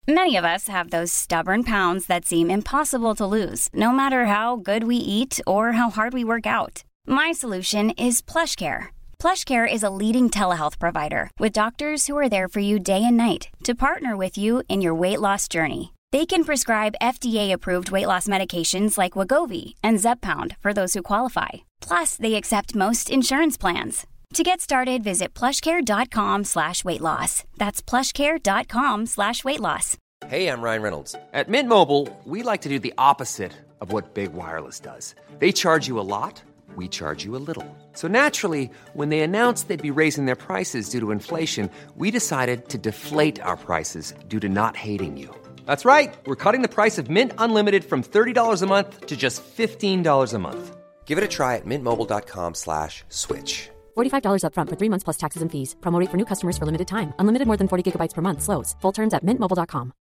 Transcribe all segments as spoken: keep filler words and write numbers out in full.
Many of us have those stubborn pounds that seem impossible to lose, no matter how good we eat or how hard we work out. My solution is PlushCare. PlushCare is a leading telehealth provider with doctors who are there for you day and night to partner with you in your weight loss journey. They can prescribe F D A-approved weight loss medications like Wegovy and Zepbound for those who qualify. Plus, they accept most insurance plans. To get started, visit plushcare.com slash weight loss. That's plushcare.com slash weight loss. Hey, I'm Ryan Reynolds. At Mint Mobile, we like to do the opposite of what Big Wireless does. They charge you a lot, we charge you a little. So naturally, when they announced they'd be raising their prices due to inflation, we decided to deflate our prices due to not hating you. That's right. We're cutting the price of Mint Unlimited from thirty dollars a month to just fifteen dollars a month. Give it a try at mintmobile.com slash switch. forty-five dollars up front for three months plus taxes and fees. Promo rate for new customers for limited time. Unlimited more than forty gigabytes per month. Slows full terms at mint mobile dot com.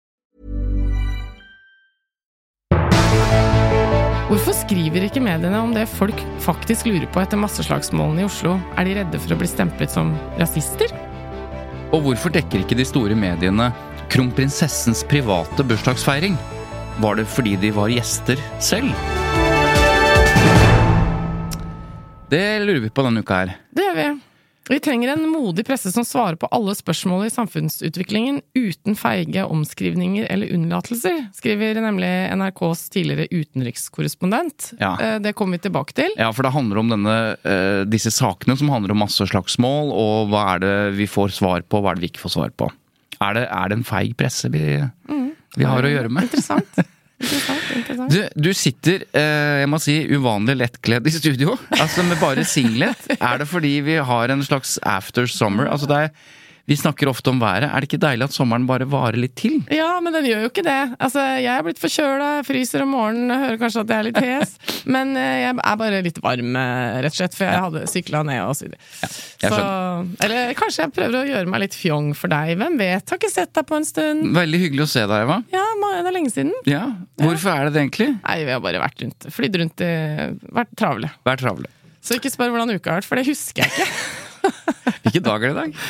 Hvorfor skriver ikke mediene om det folk faktisk lurer på etter masseslagsmålene i Oslo? Er de redde for å bli stemplet som rasister? Og hvorfor dekker ikke de store mediene kronprinsessens private bursdagsfeiring? Var det fordi de var gjester selv? Det lurer vi på denne uka her. Det gjør vi. Vi trenger en modig presse som svarer på alle spørsmål i samfunnsutviklingen uten feige omskrivninger eller unnlatelser, skriver nemlig N R K's tidligere utenrikskorrespondent. Ja. Det kommer vi tilbake til. Ja, for det handler om denne, disse sakene som handler om masse slagsmål, og hva er det vi får svar på, hva er det vi ikke får svar på. Er det, er det en feig presse vi, mm. vi har å gjøre med? Interessant. Interessant, interessant. Du, du sitter, eh, jeg må si, uvanlig lettkledd i studio, altså med bare singlet. Er det fordi vi har en slags after summer? Altså det er, vi snakker ofte om været. Er det ikke deilig at sommeren bare varer litt til? Ja, men den gjør jo ikke det. Altså, jeg er blitt forkjøla, fryser om morgenen, hører kanskje at jeg er litt hes, men jeg er bare litt varm, rett og slett, for jeg hadde syklet ned og så videre. Ja, så, eller kanskje jeg prøver å gjøre meg litt fjong for deg. Hvem vet? Har ikke sett deg på en stund. Veldig hyggelig å se deg, Eva. Ja, det er lenge siden. Ja, hvorfor er det det egentlig? Nei, vi har bare vært rundt, flydd rundt i, vært travle. Vært travle. Så ikke spør hvordan uka har vært, for det husker jeg ikke. Hvilke dag er det i dag?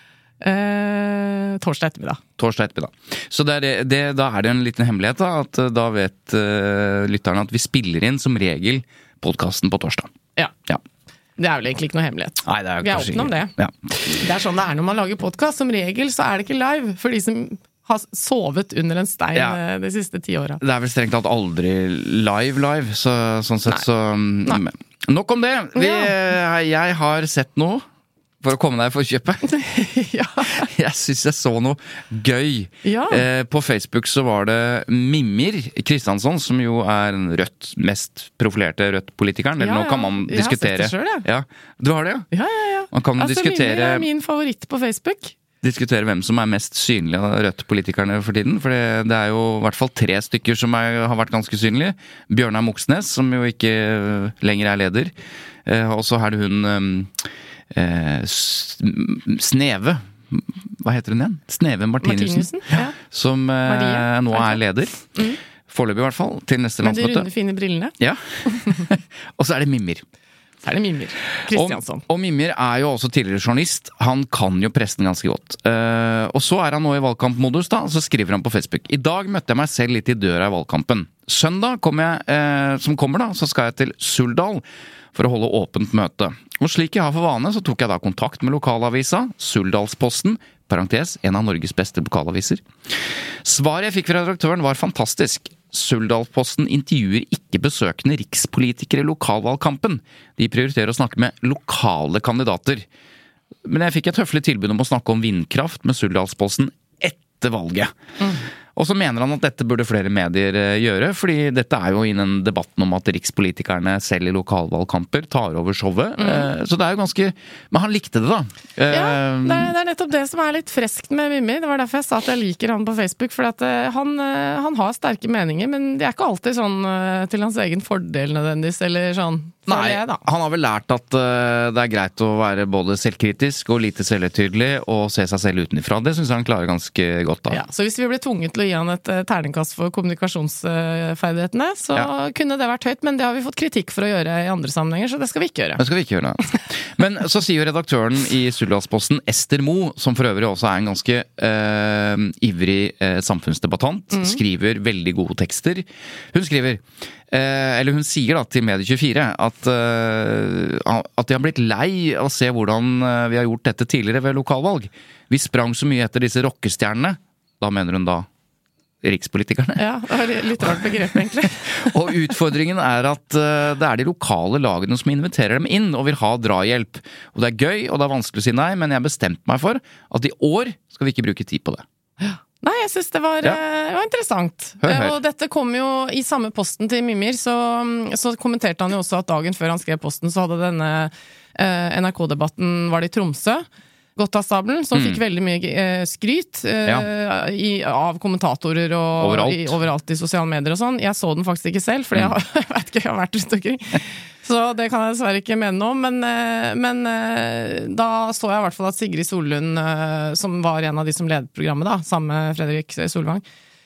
Eh, torsdag ettermiddag. Torsdag ettermiddag. Så det er det, da er det en liten hemmelighet da, at da vet uh, lytterne at vi spiller inn som regel podcasten på torsdag. Ja. Ja. Det er vel egentlig ikke noe hemmelighet. Nei, det er vi er åpne om det. Ja. Det er sånn det er når man lager podcast. Som regel så er det ikke live for de som har sovet under en stein ja. de siste ti årene. Det er vel strengt tatt aldri live live, så, sånn sett Nei. så... Nei. Nok om det! Vi, ja. Jeg har sett noe for å komme deg for kjøpet. Ja. Jeg synes jeg så noe gøy. Ja. Eh, på Facebook så var det Mimir Kristiansson, som jo er den rødt, mest profilerte rødt-politikeren. Eller ja, ja. Nå kan man jeg diskutere. Jeg har sett det selv, ja. Du har det, ja? Ja, ja, ja. Man kan altså, diskutere... Mimir er min favoritt på Facebook. Diskutere hvem som er mest synlige av rødt-politikerne for tiden. For det, det er jo i hvert fall tre stykker som er, har vært ganske synlige. Bjørnar Moxnes, som jo ikke lenger er leder. Eh, og så er det hun... Um, Eh, Sneve hva heter hun igjen? Sneve Martinussen, Martinussen ja. Som eh, nå er leder mm. foreløpig i hvert fall til neste med landsmøte. Med de runde fine brillene ja. Og så er det Mimir Så er det Mimir Kristiansson og, og Mimir er jo også tidligere journalist. Han kan jo pressen ganske godt eh, og så er han nå i valgkampmodus da, så skriver han på Facebook: I dag møtte jeg meg selv litt i døra i valgkampen. Søndag kommer jeg, eh, som kommer da, så skal jeg til Suldal for å holde åpent møte. Og slik jeg har for vane, så tok jeg da kontakt med lokalavisa, Suldalsposten, parentes, en av Norges beste lokalaviser. Svaret jeg fikk fra redaktøren var fantastisk. Suldalsposten intervjuer ikke besøkende rikspolitikere i lokalvalgkampen. De prioriterer å snakke med lokale kandidater. Men jeg fikk et høflig tilbud om å snakke om vindkraft med Suldalsposten etter valget. Mm. Og så mener han at dette burde flere medier gjøre, fordi dette er jo innen debatten om at rikspolitikerne selv i lokalvalgkamper tar over showet. Mm. Så det er jo ganske... Men han likte det da. Ja, det er, det er nettopp det som er litt freskt med Mimmi. Det var derfor jeg sa at jeg liker han på Facebook, for at han, han har sterke meninger, men det er ikke alltid sånn til hans egen fordel nødvendigvis, eller sånn Nei, jeg, da. han har vel lært at uh, det er greit å være både selvkritisk og lite selvhøytidelig og se seg selv utenifra. Det synes jeg han klarer ganske godt da. Ja, så hvis vi ble tvunget til å gi han et uh, terningkast for kommunikasjonsferdighetene, så ja. kunne det vært høyt, men det har vi fått kritikk for å gjøre i andre sammenhenger, så det skal vi ikke gjøre. Det skal vi ikke gjøre. Men så sier jo redaktøren i Suldalsposten, Ester Mo, som for øvrig også er en ganske uh, ivrig uh, samfunnsdebattant, mm. skriver veldig gode tekster. Hun skriver Eh, eller hun sier da til Medie tjuefire at, eh, at de har blitt lei av å se hvordan vi har gjort dette tidligere ved lokalvalg. Vi sprang så mye etter disse rockestjernene. Da mener hun da rikspolitikerne. Ja, det er litt rart begrep egentlig. Og utfordringen er at uh, det er de lokale lagene som inviterer dem inn og vil ha drahjelp. Og det er gøy, og det er vanskelig å si nei, men jeg bestemte meg for at i år skal vi ikke bruke tid på det. Ja. Nei, jeg synes det var, ja. det var interessant. Hør, hør. Og dette kom jo i samme posten til Mimir, så, så kommenterte han jo også at dagen før han skrev posten, så hadde denne eh, N R K-debatten var det i Tromsø. Gottastabelen, som mm. fikk veldig mye eh, skryt eh, ja. i, av kommentatorer og overalt. I, overalt i sosiale medier og sånn. Jeg så den faktisk ikke selv, for mm. jeg, jeg vet ikke, jeg har vært rundt omkring. Så det kan jeg dessverre ikke mene noe om, men, men da så jeg i hvert fall at Sigrid Sollund, som var en av de som ledet programmet da, sammen med Fredrik Solvang,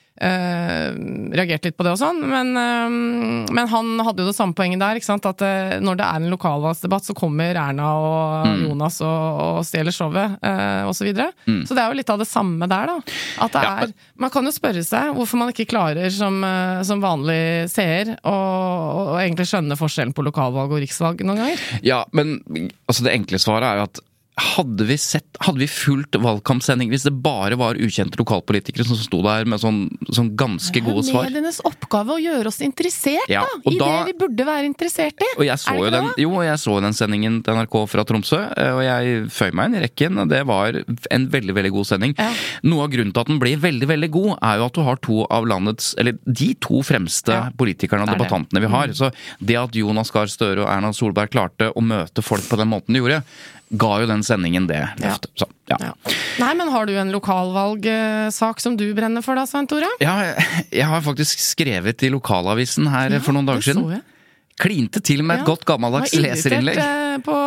Uh, reagerte litt på det og sånn, men, uh, men han hadde jo det samme poenget der, ikke sant? At uh, når det er en lokalvalgsdebatt, så kommer Erna og mm. Jonas og, og stjeler showet, uh, og så videre. Mm. Så det er jo litt av det samme der, da. At det ja, er, man kan jo spørre seg hvorfor man ikke klarer som, uh, som vanlig seer å egentlig skjønne forskjellen på lokalvalg og riksvalg noen ganger. Ja, men altså det enkle svaret er jo at hadde vi sett, hadde vi fulgt valgkampsending hvis det bare var ukjente lokalpolitikere som stod der med sånn, sånn ganske gode svar? Det er medienes oppgave å gjøre oss interessert ja, da, i da, det vi burde være interessert i. Og jeg så jo den, jo, jeg så den sendingen til N R K fra Tromsø, og jeg føy meg inn i rekken, det var en veldig, veldig god sending. Ja. Noe av grunnen til at den blir veldig, veldig god er jo at du har to av landets, eller de to fremste ja, politikerne og debattantene vi har. Mm. Så det at Jonas Gahr Støre og Erna Solberg klarte å møte folk på den måten de gjorde, ga jo den sendingen det løftet. Ja. Så, ja. Ja. Nei, men har du en lokalvalgsak som du brenner for da, Svein Tore? Ja, jeg, jeg har faktisk skrevet i lokalavisen her ja, for noen dager siden. Jeg. Klinte til med et ja. godt gammeldags leserinnlegg. Var irritert på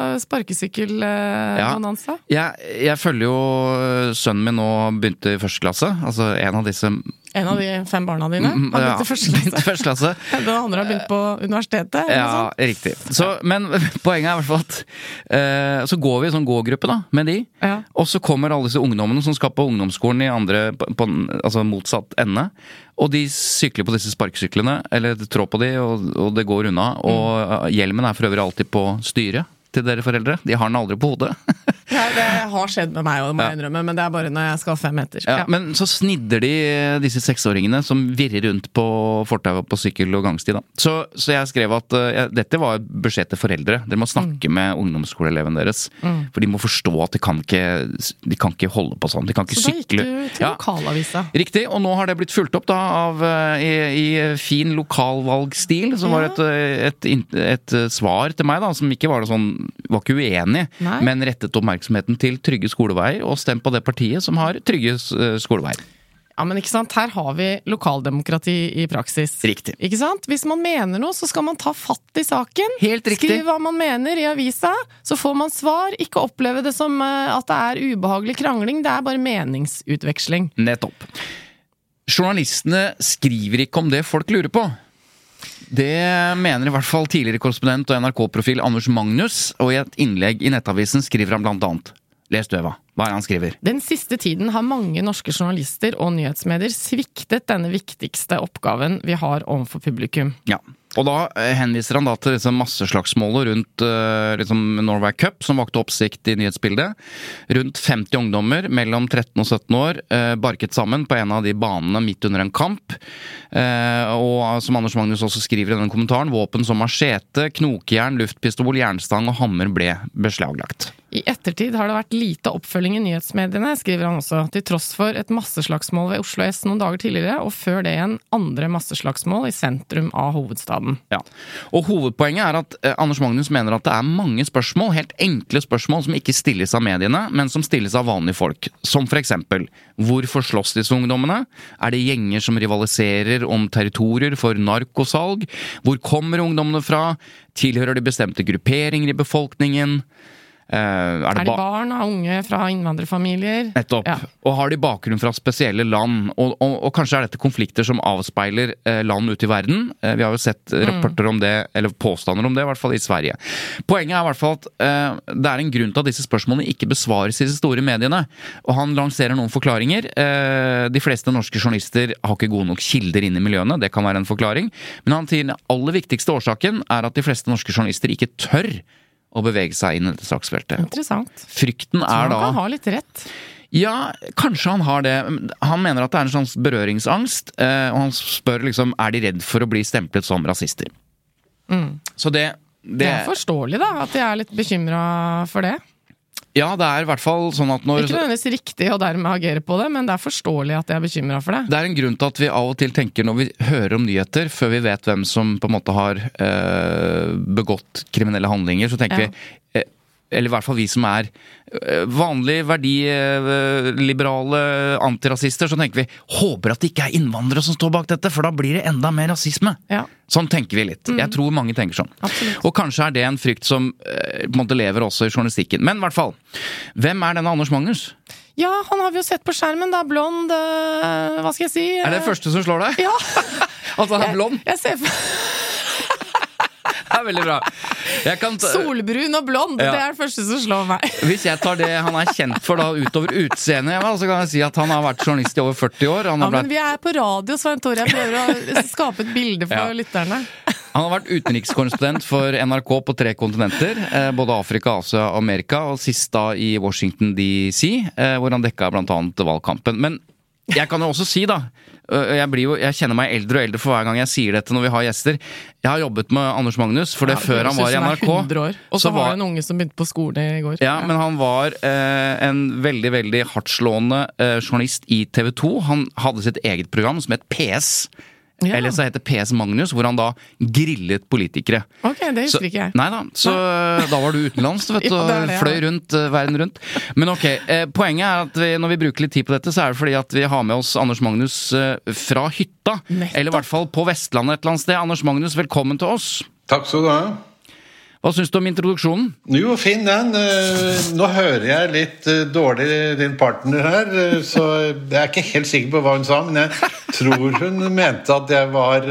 sparkesykkel-bonanza? Ja. Jeg, jeg følger jo sønnen min nå begynte i første klasse, altså en av disse... En av de fem barna dine har begynt ja, i første klasse. første klasse. Den andre har begynt på universitetet. Ja, riktig. Så, men poenget er i hvert fall at uh, så går vi i sånn gågruppe da, med de, ja. og så kommer alle disse ungdommene som skal på ungdomsskolen i andre, på, på, altså motsatt ende, og de sykler på disse sparkesyklene, eller trår på de, og, og det går unna, og uh, hjelmen er for øvrig alltid på styret til dere foreldre. De har den aldri på hodet. Ja, det har skjedd med meg, og det må jeg innrømme, men det er bare når jeg skal fem meter. Ja, ja. Men så snidder de disse seksåringene som virrer rundt på fortauet på sykkel- og gangsti. Da. Så, så jeg skrev at uh, dette var beskjed til foreldre. Dere må snakke mm. med ungdomsskoleeleven deres, mm. for de må forstå at de kan ikke, de kan ikke holde på sånn. De kan ikke så sykle. Så da gikk du til ja. lokalavisa. Riktig, og nå har det blitt fulgt opp da av, uh, i, i fin lokalvalgstil, som ja. var et, et, et, et svar til meg da, som ikke var det sånn var ikke uenig, Nei. men rettet oppmerksomheten til trygge skoleveier, og stemt på det partiet som har trygge skoleveier. Ja, men ikke sant, her har vi lokaldemokrati i praksis. Riktig. Ikke sant? Hvis man mener noe, så skal man ta fatt i saken. Helt riktig. Skriv hva man mener i avisa, så får man svar. Ikke oppleve det som at det er ubehagelig krangling, det er bare meningsutveksling. Nettopp. Journalistene skriver ikke om det folk lurer på. Det mener i hvert fall tidligere korrespondent og N R K-profil Anders Magnus, og i et innlegg i Nettavisen skriver han blant annet. Les du, Eva. Hva er det han skriver? Den siste tiden har mange norske journalister og nyhetsmedier sviktet denne viktigste oppgaven vi har overfor publikum. Ja, og da henviser han da til liksom masseslagsmålet rundt uh, liksom Norway Cup, som vakte oppsikt i nyhetsbildet. Rundt femti ungdommer mellom tretten og sytten år uh, barket sammen på en av de banene midt under en kamp. Uh, og som Anders Magnus også skriver i denne kommentaren, våpen som machete, knokjern, luftpistol, jernstang og hammer ble beslaglagt. I ettertid har det vært lite oppfølging i nyhetsmediene, skriver han også, til tross for et masseslagsmål ved Oslo S noen dager tidligere, og før det en andre masseslagsmål i sentrum av hovedstaden. Ja, og hovedpoenget er at eh, Anders Magnus mener at det er mange spørsmål, helt enkle spørsmål som ikke stilles av mediene, men som stilles av vanlige folk. Som for eksempel, hvorfor slåss disse ungdommene? Er det gjenger som rivaliserer om territorier for narkosalg? Hvor kommer ungdommene fra? Tilhører de bestemte grupperinger i befolkningen? Uh, er, er de barn og unge fra innvandrerfamilier? Nettopp. Ja. Og har de bakgrunn fra spesielle land? Og, og, og kanskje er dette konflikter som avspeiler uh, land ute i verden? Uh, vi har jo sett rapporter om det, eller påstander om det, i hvert fall i Sverige. Poenget er i hvert fall at uh, det er en grunn til at disse spørsmålene ikke besvares i de store mediene. Og han lanserer noen forklaringer. Uh, de fleste norske journalister har ikke gode nok kilder inn i miljøene, det kan være en forklaring. Men han sier den aller viktigste årsaken er at de fleste norske journalister ikke tør å bevege seg inn i dette saksfeltet. Interessant. Frykten er da... Så han kan ha litt rett. Ja, kanskje han har det. Han mener at det er en sånn berøringsangst, og han spør liksom, er de redd for å bli stemplet som rasister? Mm. Så det, det... Det er forståelig da, at de er litt bekymret for det. Ja, det er i hvert fall sånn at når... Ikke nødvendigvis riktig å dermed agere på det, men det er forståelig at de er bekymret for det. Det er en grunn til at vi av og til tenker når vi hører om nyheter, før vi vet hvem som på en måte har eh, begått kriminelle handlinger, så tenker ja. vi, eh, eller i hvert fall vi som er eh, vanlige, verdiliberale antirasister, så tenker vi, håper at det ikke er innvandrere som står bak dette, for da blir det enda mer rasisme. Ja. Sånn tenker vi litt. Jeg tror mange tenker sånn. Absolutt. Og kanskje er det en frykt som eh, på en måte lever også i journalistikken. Men i hvert fall, hvem er denne Anders Magnus? Ja, han har vi jo sett på skjermen da, blond, øh, hva skal jeg si? Er det det første som slår deg? Ja. Altså han er blond? Jeg, jeg ser for... Det er veldig bra. Jeg kan ta... Solbrun og blond, ja. Det er det første som slår meg. Hvis jeg tar det han er kjent for da utover utseendet, så kan jeg si at han har vært journalist i over førti år. Han har ja, men vi er på radio, Svein Tore. Jeg prøver å skape et bilde for ja. lytterne. Han har vært utenrikskorrespondent for N R K på tre kontinenter, både Afrika, Asia og Amerika, og sist da i Washington D C, hvor han dekket blant annet valgkampen. Men jeg kan jo også si da, jeg, blir jo, jeg kjenner meg eldre og eldre for hver gang jeg sier dette når vi har gjester. Jeg har jobbet med Anders Magnus, for det ja, før han var i N R K. Og så var det en unge som begynte på skolen i går. Ja, men han var eh, en veldig, veldig hardtslående eh, journalist i T V to. Han hadde sitt eget program som het P S. Ja. Eller så heter P S Magnus, hvor han da grillet politikere. Ok, det husker ikke jeg. Nei da, så nei. Da var du utenlands, vet du, og ja, fløy rundt, uh, verden rundt. Men ok, eh, poenget er at vi, når vi bruker litt tid på dette, så er det fordi at vi har med oss Anders Magnus uh, fra hytta. Nettopp. Eller i hvert fall på Vestlandet et eller annet sted. Anders Magnus, velkommen til oss. Takk skal du ha. Hva synes du om introduksjonen? Jo, fin den. Nå hører jeg litt dårlig din partner her, så jeg er ikke helt sikker på hva hun sa, men jeg tror hun mente at jeg var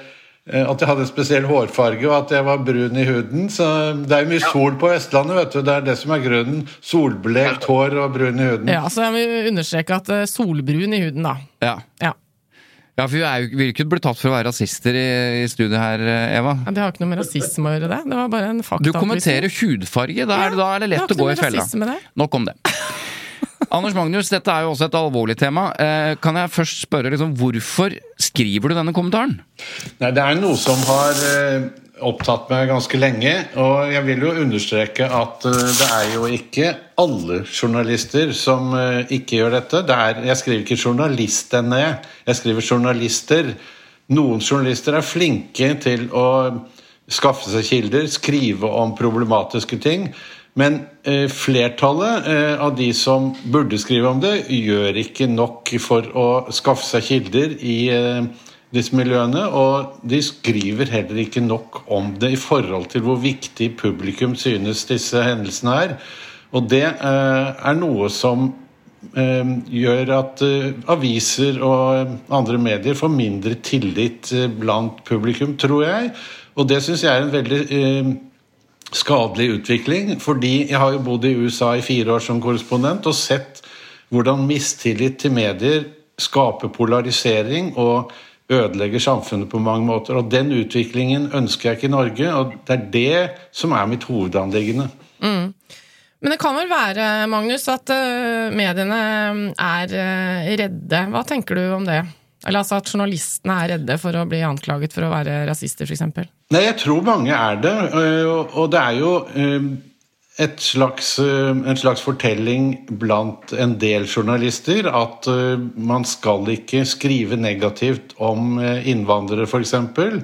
at jeg hadde spesiell hårfarge og at jeg var brun i huden, så det er jo mye sol på Vestlandet, vet du, det er det som er grunnen. Solblekt hår og brun i huden. Ja, så jeg vil understreke at solbrun i huden da. Ja. Ja. Ja, for vi er jo vi er ikke blitt tatt for å være rasister i, i studiet her, Eva. Ja, det har ikke noe med rasisme å gjøre det. Det var bare en fakta. Du kommenterer hudfarge, da er, ja, da er det lett å gå i fella. Nok om det. Anders Magnus, dette er jo også et alvorlig tema. Eh, kan jeg først spørre, liksom, hvorfor skriver du denne kommentaren? Nei, det er noe som har eh, opptatt meg ganske lenge, og jeg vil jo understreke at uh, det er jo ikke alle journalister som uh, ikke gjør dette. Det er, jeg skriver ikke journalistene, jeg skriver journalister. Noen journalister er flinke til å skaffe seg kilder, skrive om problematiske ting, men uh, flertallet uh, av de som burde skrive om det, gjør ikke nok for å skaffe seg kilder i uh, disse miljøene, og de skriver heller ikke nok om det i forhold til hvor viktig publikum synes disse hendelsene er. Og det eh, er noe som eh, gjør at eh, aviser og andre medier får mindre tillit eh, blant publikum, tror jeg. Og det synes jeg er en veldig eh, skadelig utvikling, fordi jeg har jo bodd i U S A i fire år som korrespondent og sett hvordan mistillit til medier skaper polarisering og ødelegger samfunnet på mange måter, og den utviklingen ønsker jeg ikke i Norge, og det er det som er mitt hovedanliggende. Mm. Men det kan vel være, Magnus, at uh, mediene er uh, redde. Hva tenker du om det? Eller altså at journalistene er redde for å bli anklaget for å være rasister, for eksempel? Nei, jeg tror mange er det, og det er jo et slags, en slags fortelling blant en del journalister at man skal ikke skrive negativt om innvandrere for eksempel.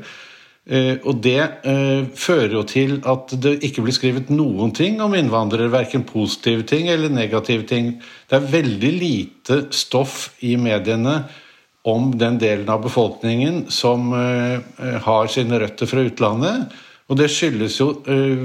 Og det fører jo til at det ikke blir skrevet noen ting om innvandrere, hverken positive ting eller negative ting. Det er veldig lite stoff i mediene om den delen av befolkningen som har sine røtter fra utlandet. Og det skyldes jo,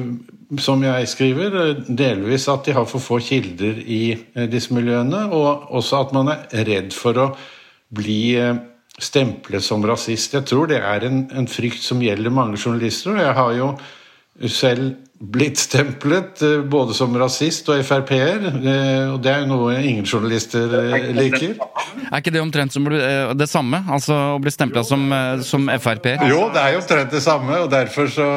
som jeg skriver, delvis at de har for få kilder i disse miljøene, og også at man er redd for å bli stemplet som rasist. Jeg tror det er en, en frykt som gjelder mange journalister, og jeg har jo selv blitt stemplet både som rasist og F R P-er, og det er jo noe ingen journalister liker. Er ikke det omtrent som det samme, altså å bli stemplet som, som F R P-er? Jo, det er jo omtrent det samme, og derfor så,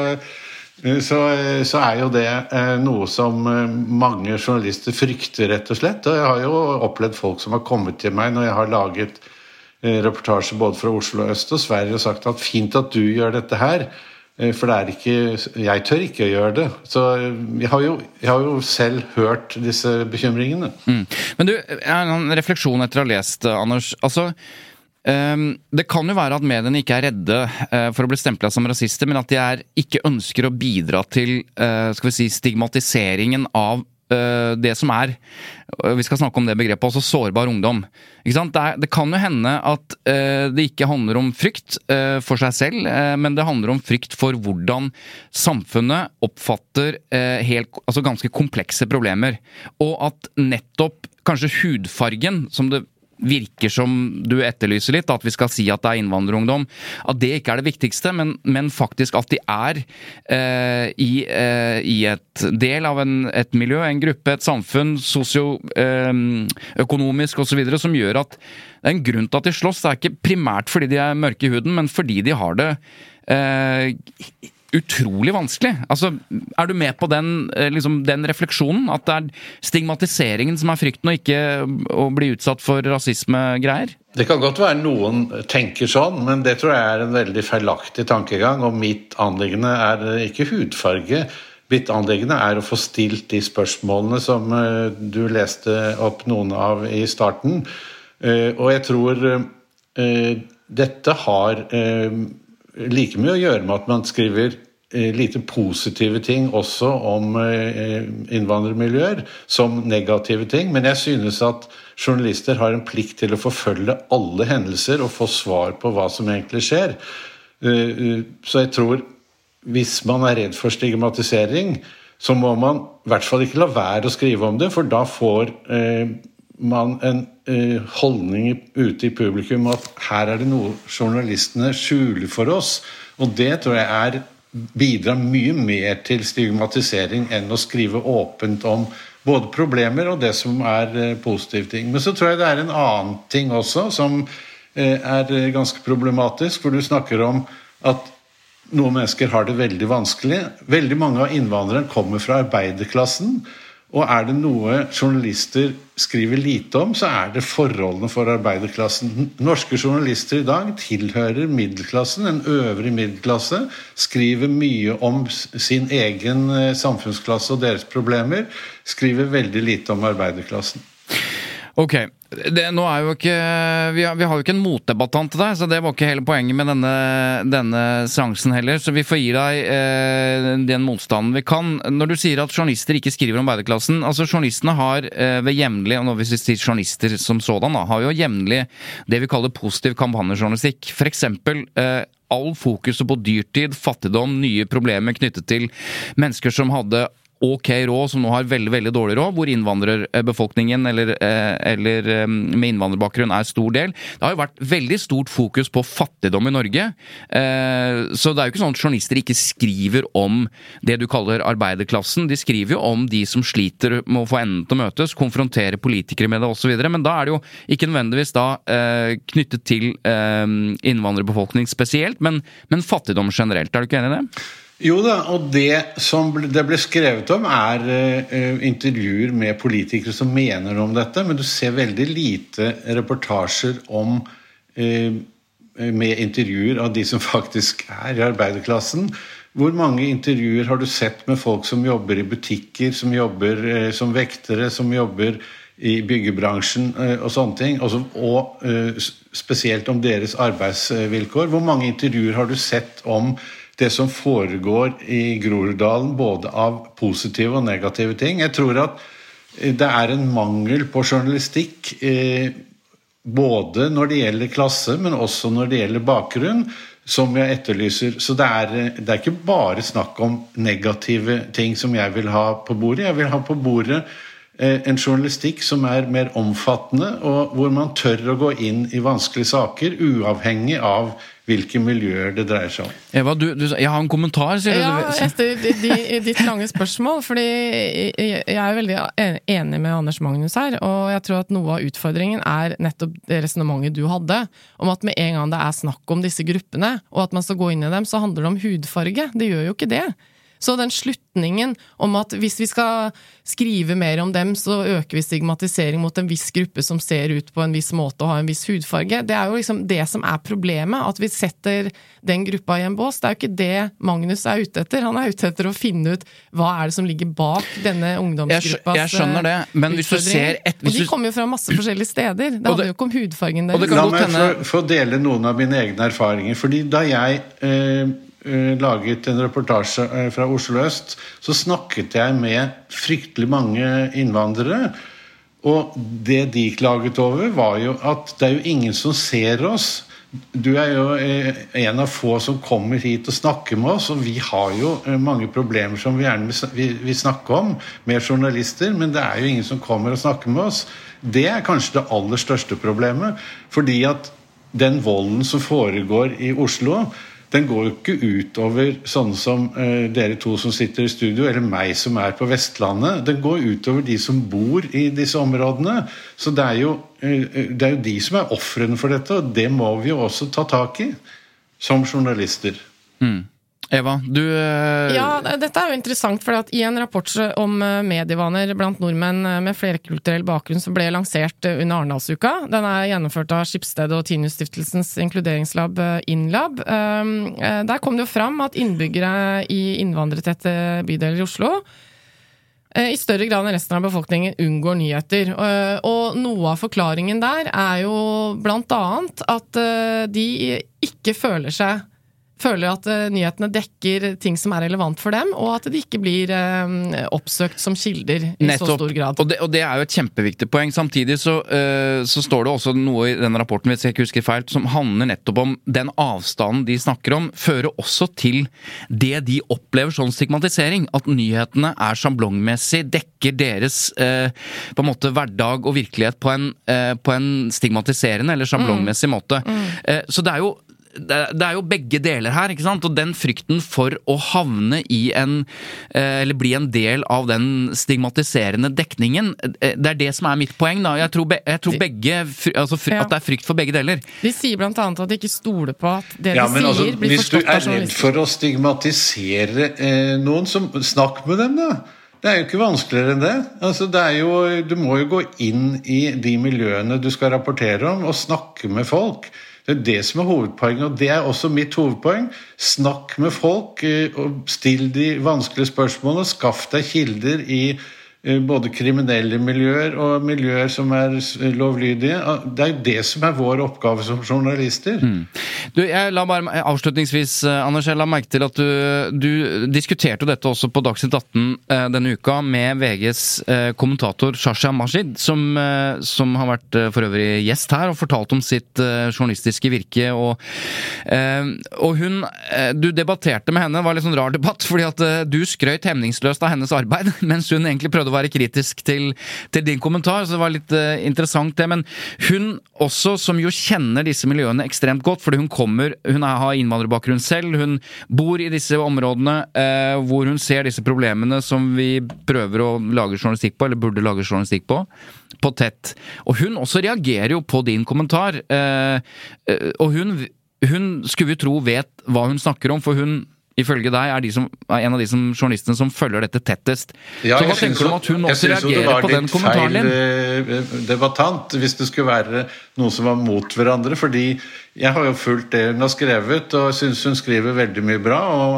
så, så er jo det noe som mange journalister frykter rett og slett, og jeg har jo opplevd folk som har kommet til meg når jeg har laget reportasjer både fra Oslo øst og Sverige og sagt at fint at du gjør dette her, for det er ikke, jeg tør ikke å gjøre det. Så jeg har jo, jeg har jo selv hørt disse bekymringene. Mm. Men du, en refleksjon etter å ha lest, Anders. Altså, um, det kan jo være at mediene ikke er redde uh, for å bli stemplet som rasister, men at de er, ikke ønsker å bidra til uh, skal vi si, stigmatiseringen av uh, det som er, uh, vi skal snakke om det begrepet, også sårbar ungdom. Ikke sant? Det, er, det kan jo hende at uh, det ikke handler om frykt uh, for seg selv, uh, men det handler om frykt for hvordan samfunnet oppfatter uh, helt, altså ganske komplekse problemer. Og at nettopp kanskje hudfargen, som det virker som du etterlyser litt, at vi skal si at det er innvandrerungdom, at det ikke er det viktigste, men, men faktisk at de er eh, i, eh, i et del av en, et miljø, en gruppe, et samfunn, sosioøkonomisk eh, og så videre, som gjør at det er en grunn til at de slåss. Det er ikke primært fordi de er mørke i huden, men fordi de har det eh, utrolig vanskelig. Altså, er du med på den, liksom, den refleksjonen? At det er stigmatiseringen som er frykten, og ikke å bli utsatt for rasisme-greier? Det kan godt være noen tenker sånn, men det tror jeg er en veldig feilaktig tankegang, og mitt anliggende er ikke hudfarge. Mitt anliggende er å få stilt de spørsmålene som du leste opp noen av i starten. Og jeg tror dette har like mye å gjøre med at man skriver eh, lite positive ting også om eh, innvandrermiljøer som negative ting, men jeg synes at journalister har en plikt til å forfølge alle hendelser og få svar på hva som egentlig skjer. Eh, så jeg tror hvis man er redd for stigmatisering, så må man i hvert fall ikke la være å skrive om det, for da får eh, man en eh, holdning ute i publikum at her er det noe journalistene skjuler for oss, og det tror jeg er bidrar mye mer til stigmatisering enn å skrive åpent om både problemer og det som er eh, positive ting. Men så tror jeg det er en annen ting også som eh, er ganske problematisk, for du snakker om at noen mennesker har det veldig vanskelig. Veldig mange av innvandrerne kommer fra arbeiderklassen, og er det noe journalister skriver lite om, så er det forholdene for arbeiderklassen. Norske journalister i dag tilhører middelklassen, en øvrig middelklasse, skriver mye om sin egen samfunnsklasse og deres problemer, skriver veldig lite om arbeiderklassen. Ok, det, nå er jo ikke, vi har, vi har jo ikke en motdebattant til deg, så det var ikke hele poenget med denne, denne seansen heller, så vi får gi deg eh, den motstanden vi kan. Når du sier at journalister ikke skriver om arbeiderklassen, altså journalistene har eh, ved jevnlig, og nå hvis vi sier journalister som sådan, da, har jo jevnlig det vi kaller positiv kampanjejournalistikk. For eksempel eh, all fokuset på dyrtid, fattigdom, nye problemer knyttet til mennesker som hadde ok råd, som nå har veldig, veldig dårlig råd, hvor innvandrerbefolkningen eller, eller med innvandrerbakgrunn er stor del. Det har jo vært veldig stort fokus på fattigdom i Norge, så det er jo ikke sånn at journalister ikke skriver om det du kaller arbeiderklassen. De skriver jo om de som sliter med å få enden til å møtes, konfrontere politikere med det og så videre, men da er det jo ikke nødvendigvis da knyttet til innvandrerbefolkning spesielt, men, men fattigdom generelt. Er du ikke enig i det? Jo da, og det som det ble skrevet om er uh, intervjuer med politikere som mener om dette, men du ser veldig lite reportasjer om uh, med intervjuer av de som faktisk er i arbeiderklassen. Hvor mange intervjuer har du sett med folk som jobber i butikker, som jobber eh, som vektere, som jobber i byggebransjen eh, og sånne ting, og, som, og eh, spesielt om deres arbeidsvilkår? Hvor mange intervjuer har du sett om det som foregår i Groruddalen, både av positive og negative ting? Jeg tror at det er en mangel på journalistikk, eh, både når det gjelder klasse, men også når det gjelder bakgrunn, som jeg etterlyser. Så det er, det er ikke bare snakk om negative ting som jeg vil ha på bordet. Jeg vil ha på bordet en journalistikk som er mer omfattende, og hvor man tør å gå inn i vanskelige saker, uavhengig av hvilke miljøer det dreier seg om. Eva, du, du, jeg har en kommentar, sier du. Ja, etter de, de, ditt lange spørsmål, fordi jeg er veldig enig med Anders Magnus her, og jeg tror at noe av utfordringen er nettopp det resonemanget du hadde, om at med en gang det er snakk om disse gruppene, og at man skal gå inn i dem, så handler det om hudfarge. Det gjør jo ikke det. Så den slutningen om at hvis vi skal skrive mer om dem, så øker vi stigmatisering mot en viss gruppe som ser ut på en viss måte og har en viss hudfarge. Det er jo liksom det som er problemet, at vi setter den gruppa i en bås. Det er jo ikke det Magnus er ute etter. Han er ute etter å finne ut hva er det som ligger bak denne ungdomsgruppas Jeg skjønner det, men hvis du ser... Et, hvis og de kommer jo fra masse forskjellige steder. Det handler jo ikke om hudfargen deres. La meg få dele noen av mine egne erfaringer, fordi da jeg... Eh, laget en reportasje fra Oslo Øst, så snakket jeg med fryktelig mange innvandrere, og det de klaget over var jo at det er jo ingen som ser oss. Du er jo en av få som kommer hit og snakker med oss, og vi har jo mange problemer som vi gjerne vil snakke om med journalister, men det er jo ingen som kommer og snakker med oss. Det er kanskje det aller største problemet, fordi at den volden som foregår i Oslo, den går jo ikke ut over sånne som eh, dere to som sitter i studio, eller meg som er på Vestlandet. Den går ut over de som bor i disse områdene. Så det er jo, eh, det er jo de som er offrene for dette, og det må vi jo også ta tak i som journalister. Mm. Eva, du... Uh... Ja, dette er jo interessant, for at i en rapport om medievaner blant nordmenn med flerkulturell bakgrunn som ble lansert under Arendalsuka, den er gjennomført av Schibsted og Tinius-stiftelsens inkluderingslab Inlab. Der kom det jo fram at innbyggere i innvandrertette bydeler i Oslo i større grad enn resten av befolkningen unngår nyheter. Og noe av forklaringen der er jo blant annet at de ikke føler seg føler at uh, nyhetene dekker ting som er relevant for dem, og at de ikke blir uh, oppsøkt som kilder i Nettopp. Så stor grad. Og det, og det er jo et kjempeviktig poeng. Samtidig så, uh, så står det også noe i denne rapporten, hvis jeg ikke husker feil, som handler nettopp om den avstanden de snakker om, fører også til det de opplever sånn stigmatisering, at nyhetene er sjablongmessig, dekker deres uh, på en måte hverdag og virkelighet på en, uh, på en stigmatiserende eller sjablongmessig mm. måte. Mm. Uh, så det er jo det er jo begge deler her, ikke sant? Og den frykten for å havne i en, eller bli en del av den stigmatiserende dekningen, det er det som er mitt poeng da. Jeg tror, be, jeg tror begge, altså at det er frykt for begge deler. De sier blant annet at de ikke stoler på at det ja, de sier altså, blir forstått av journalister. Hvis du er redd for å stigmatisere eh, noen, som snakk med dem da. Det er jo ikke vanskeligere enn det. Altså, det er jo, du må jo gå inn i de miljøene du skal rapportere om, og snakke med folk. Det er det som er hovedpoenget, og det er også mitt hovedpoeng. Snakk med folk, og still de vanskelige spørsmålene, skaff deg kilder i både kriminelle miljøer og miljøer som er lovlydige. Det er jo det som er vår oppgave som journalister. Mm. Du, jeg la bare avslutningsvis, Anders, jeg la merke til at du, du diskuterte dette også på Dagsnytt atten eh, denne uka med V G's eh, kommentator Shasha Majid, som, eh, som har vært eh, for øvrig gjest her og fortalt om sitt eh, journalistiske virke. Og, eh, og hun, eh, du debatterte med henne, det var litt sånn rar debatt, fordi at eh, du skrøt hemningsløst av hennes arbeid, mens hun egentlig prøvde å være kritisk til, til din kommentar, så det var litt uh, interessant det, men hun også, som jo kjenner disse miljøene ekstremt godt, fordi hun kommer, hun er, har innvandrerbakgrunn selv, hun bor i disse områdene uh, hvor hun ser disse problemene som vi prøver å lage journalistikk på, eller burde lage journalistikk på, på tett. Og hun også reagerer jo på din kommentar, uh, uh, og hun, hun skulle vi tro vet hva hun snakker om, for hun ifølge deg er, de som, er en av de som, journalistene som følger dette tettest. Ja, så hva tenker du om at hun også reagerer på den kommentaren din? Jeg synes jo det var litt feil debattant hvis det skulle være noe som var mot hverandre, fordi jeg har jo fulgt det hun har skrevet, og synes hun skriver veldig mye bra, og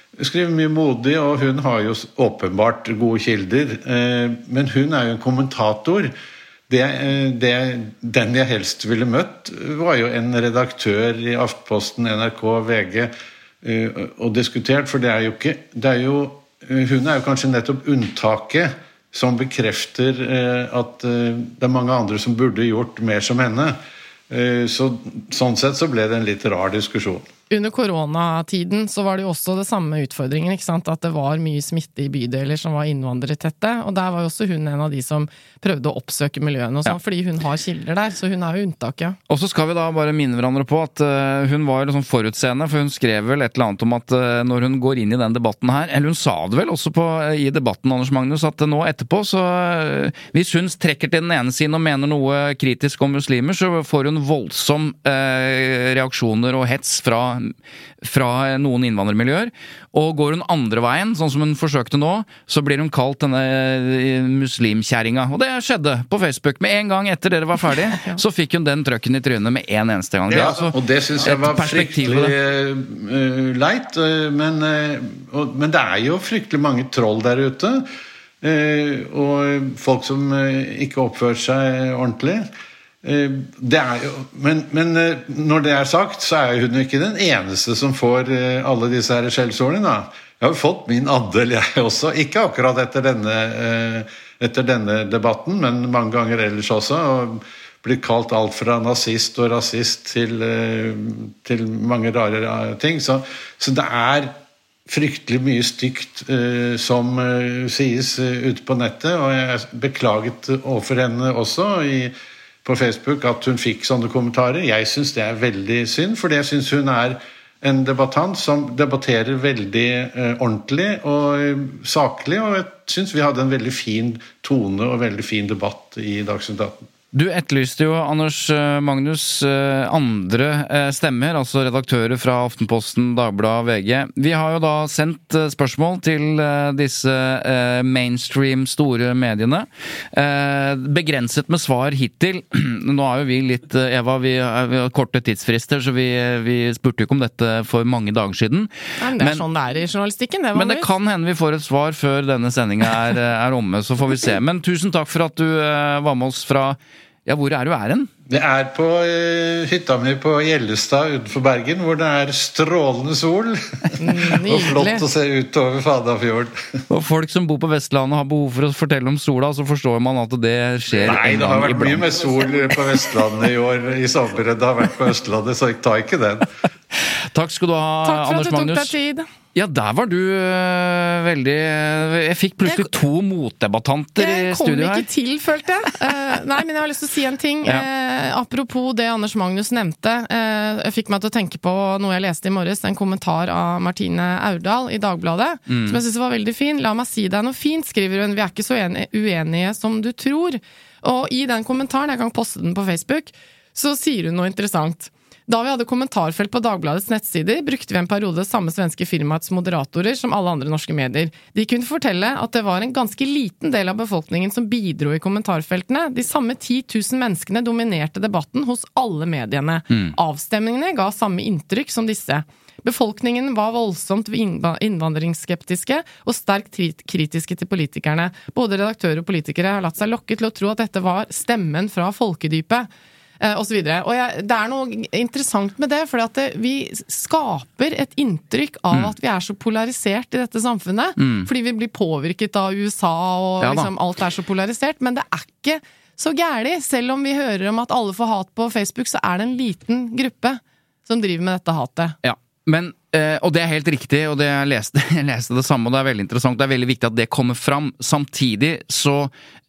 skriver mye modig, og hun har jo åpenbart gode kilder. Men hun er jo en kommentator. Det, det, den jeg helst ville møtt var jo en redaktør i Aftenposten, N R K, V G og diskutert, for det er jo ikke det er jo, hun er jo kanskje nettopp unntaket som bekrefter at det er mange andre som burde gjort mer som henne. Så, sånn sett så ble det en litt rar diskusjon. Under koronatiden så var det jo også det samme utfordringen, ikke sant? At det var mye smitte i bydeler som var innvandrertette, og der var jo også hun en av de som prøvde å oppsøke miljøene og sånn, ja. Fordi hun har kilder der, så hun er jo unntaket. Og så skal vi da bare minne hverandre på at uh, hun var liksom forutseende, for hun skrev vel et eller annet om at uh, når hun går inn i den debatten her, eller hun sa det vel også på, uh, i debatten, Anders Magnus, at uh, nå etterpå, så uh, hvis hun trekker til den ene siden og mener noe kritisk om muslimer, så får hun voldsom uh, reaksjoner og hets fra fra noen innvandrermiljøer, og går hun andre veien, sånn som hun forsøkte nå, så blir hun kalt denne muslimkjæringa, og det skjedde på Facebook. Med en gang etter dere var ferdig, så fikk hun den trøkken i trynet med en eneste gang. Det ja, altså og det synes jeg var fryktelig uh, leit, uh, men, uh, og, men det er jo fryktelig mange troll der ute, uh, og folk som uh, ikke oppfører seg ordentlig. Det er jo, men, men når det er sagt, så er hun ikke den eneste som får alle disse her skjellsordene da. Jeg har jo fått min andel jeg også, ikke akkurat etter denne, etter denne debatten, men mange ganger ellers også, og blitt kalt alt fra nazist og rasist til, til mange rare ting, så, så det er fryktelig mye stygt uh, som uh, sies uh, ute på nettet, og jeg beklaget overfor henne også i på Facebook at hun fikk sånne kommentarer. Jeg synes det er veldig synd, fordi jeg synes hun er en debattant som debatterer veldig eh, ordentlig og eh, saklig, og jeg synes vi hadde en veldig fin tone og veldig fin debatt i Dagsnytt atten. Du etterlyste jo, Anders Magnus, andre stemmer, altså redaktører fra Aftenposten, Dagbladet, V G. Vi har jo da sendt spørsmål til disse mainstream store mediene. Begrenset med svar hittil. Nå er jo vi litt, Eva, vi har korte tidsfrister, så vi, vi spurte jo ikke om dette for mange dager siden. Nei, men det er men, sånn det er i journalistikken. Det men det kan hende vi får et svar før denne sendingen er, er omme, så får vi se. Men tusen takk for at du var med oss fra Ja, hvor er du er hen? Det er på uh, hytta mi på Gjellestad utenfor Bergen, hvor det er strålende sol. Og flott å se ut over Fadafjorden. Og folk som bor på Vestlandet har behov for å fortelle om sola, så forstår man at det skjer. Nei, det har vært mye med sol på Vestlandet i år i sommer. Det har vært på Østlandet, så jeg tar ikke den. Takk skal du ha, Anders Magnus. Takk for at du tok deg tid. Ja, der var du uh, veldig Jeg fikk plutselig jeg, to motdebattanter i studio her. Jeg kom ikke til, følte jeg. Uh, nei, men jeg har lyst til å si en ting. Ja. Uh, apropos det Anders Magnus nevnte, uh, jeg fikk meg til å tenke på noe jeg leste i morges, en kommentar av Martine Aurdal i Dagbladet, mm. som jeg synes var veldig fin. La meg si deg noe fint, skriver hun. Vi er ikke så enige, uenige som du tror. Og i den kommentaren, jeg kan poste den på Facebook, så sier hun noe interessant. Da vi hadde kommentarfelt på Dagbladets nettsider, brukte vi en periode samme svenske firmaets moderatorer som alle andre norske medier. De kunne fortelle at det var en ganske liten del av befolkningen som bidro i kommentarfeltene. De samme ti tusen menneskene dominerte debatten hos alle mediene. Mm. Avstemningene ga samme inntrykk som disse. Befolkningen var voldsomt innvandringsskeptiske og sterkt kritiske til politikerne. Både redaktører og politikere har latt seg lokke til å tro at dette var stemmen fra folkedypet. Og så videre. Og jeg, det er noe interessant med det, for at det, vi skaper et inntrykk av mm. at vi er så polarisert i dette samfunnet, mm. fordi vi blir påvirket av U S A og ja, liksom, alt er så polarisert, men det er ikke så gærlig. Selv om vi hører om at alle får hat på Facebook, så er det en liten gruppe som driver med dette hatet. Ja, men Uh, og det er helt riktig, og det jeg, leste, jeg leste det samme, og det er veldig interessant. Det er veldig viktig at det kommer fram. Samtidig så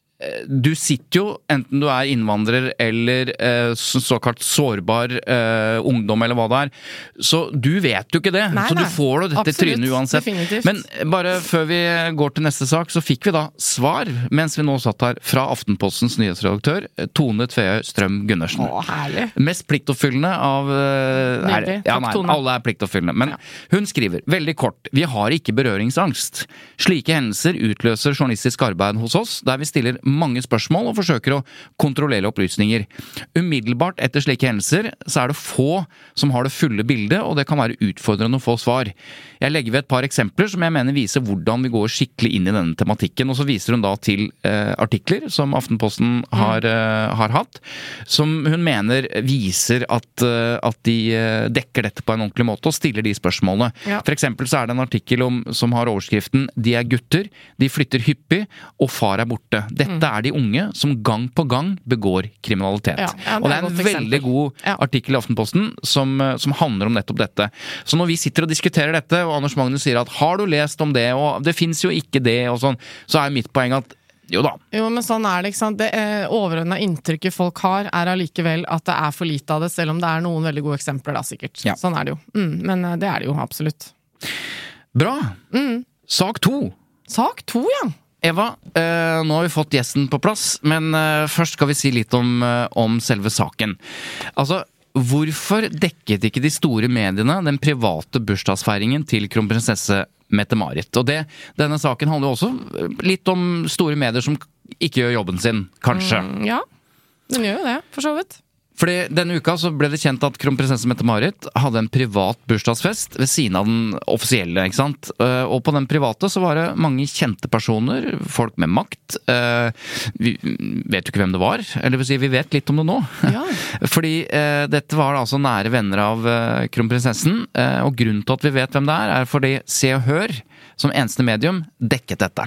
du sitter jo, enten du er innvandrer eller eh, såkalt sårbar eh, ungdom eller hva det er, så du vet jo ikke det, nei, så du får jo dette trynet uansett. Definitivt. Men bare før vi går til neste sak, så fikk vi da svar, mens vi nå satt her, fra Aftenpostens nyhetsredaktør, Tone Tveøy Strøm Gundersen. Å, herlig. Mest pliktoppfyllende av eh, er, ja, nei, alle er pliktoppfyllende, men ja. Hun skriver, veldig kort, vi har ikke berøringsangst. Slike hendelser utløser journalistisk arbeid hos oss, der vi stiller mange spørsmål og forsøker å kontrollere opplysninger. Umiddelbart etter slike hendelser så er det få som har det fulle bildet, og det kan være utfordrende å få svar. Jeg legger ved et par eksempler som jeg mener viser hvordan vi går skikkelig inn i denne tematikken, og så viser hun da til eh, artikler som Aftenposten har, mm. eh, har hatt, som hun mener viser at, eh, at de eh, dekker dette på en ordentlig måte og stiller de spørsmålene. Ja. For eksempel så er det en artikkel om, som har overskriften «De er gutter, de flytter hyppig, og far er borte. Dette mm. er de unge som gang på gang begår kriminalitet». Ja, ja, det og det er en veldig god ja. artikkel i Aftenposten som, som handler om nettopp dette. Så når vi sitter og diskuterer dette, og Anders Magnus sier at har du lest om det, og det finnes jo ikke det, og sånn, så er mitt poeng at jo da. Jo, men sånn er det, ikke sant? Det eh, overordnede inntrykket folk har er allikevel at det er for lite av det, selv om det er noen veldig gode eksempler da, sikkert. Ja. Sånn er det jo. Mm, men eh, det er det jo, absolutt. Bra. Mm. Sak to. Sak to, ja. Eva, eh, nå har vi fått gjesten på plass, men eh, først skal vi si litt om, eh, om selve saken. Altså, hvorfor dekket ikke de store mediene den private bursdagsfeiringen til kronprinsesse Mette-Marit? Og det, denne saken handler jo også litt om store medier som ikke gjør jobben sin, kanskje. Mm, ja, den gjør jo det, for så vidt. Fordi denne uka så ble det kjent at kronprinsesse Mette-Marit hadde en privat bursdagsfest ved siden av den offisielle, ikke sant? Og på den private så var det mange kjente personer, folk med makt. Vi vet jo ikke hvem det var, eller vil si, vi vet litt om det nå. Ja. Fordi dette var altså nære venner av kronprinsessen, og grunnen til at vi vet hvem det er, er fordi Se og Hør, som eneste medium, dekket dette.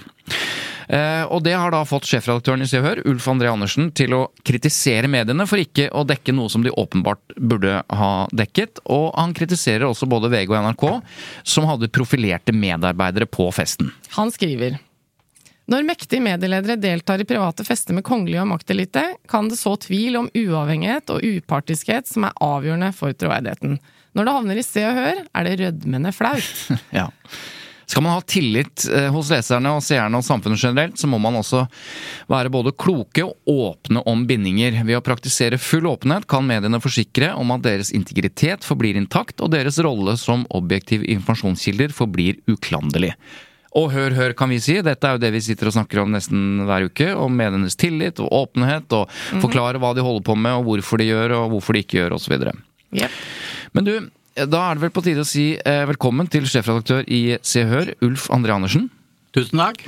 Uh, og det har da fått sjefredaktøren i Se og Hør, Ulf André Andersen, til å kritisere mediene for ikke å dekke noe som de åpenbart burde ha dekket, og han kritiserer også både V G og N R K, som hadde profilerte medarbeidere på festen. Han skriver: Når mektige medieledere deltar i private fester med kongelige og maktelite, kan det så tvil om uavhengighet og upartiskhet som er avgjørende for troverdigheten. Når det havner i Se og Hør, er det rødmende flaut. Ja. Skal man ha tillit hos leserne og seerne og samfunnet generelt, så må man også være både kloke og åpne om bindinger. Ved å praktisere full åpenhet kan mediene forsikre om at deres integritet forblir intakt, og deres rolle som objektiv informasjonskilder forblir uklanderlig. Og hør, hør, kan vi si. Dette er jo det vi sitter og snakker om nesten hver uke, om medienes tillit og åpenhet, og mm-hmm. forklare hva de holder på med, og hvorfor de gjør, og hvorfor de ikke gjør, og så videre. Yep. Men du, da er det vel på tide å si eh, velkommen til sjefredaktør i Se og Hør, Ulf André Andersen. Tusen takk.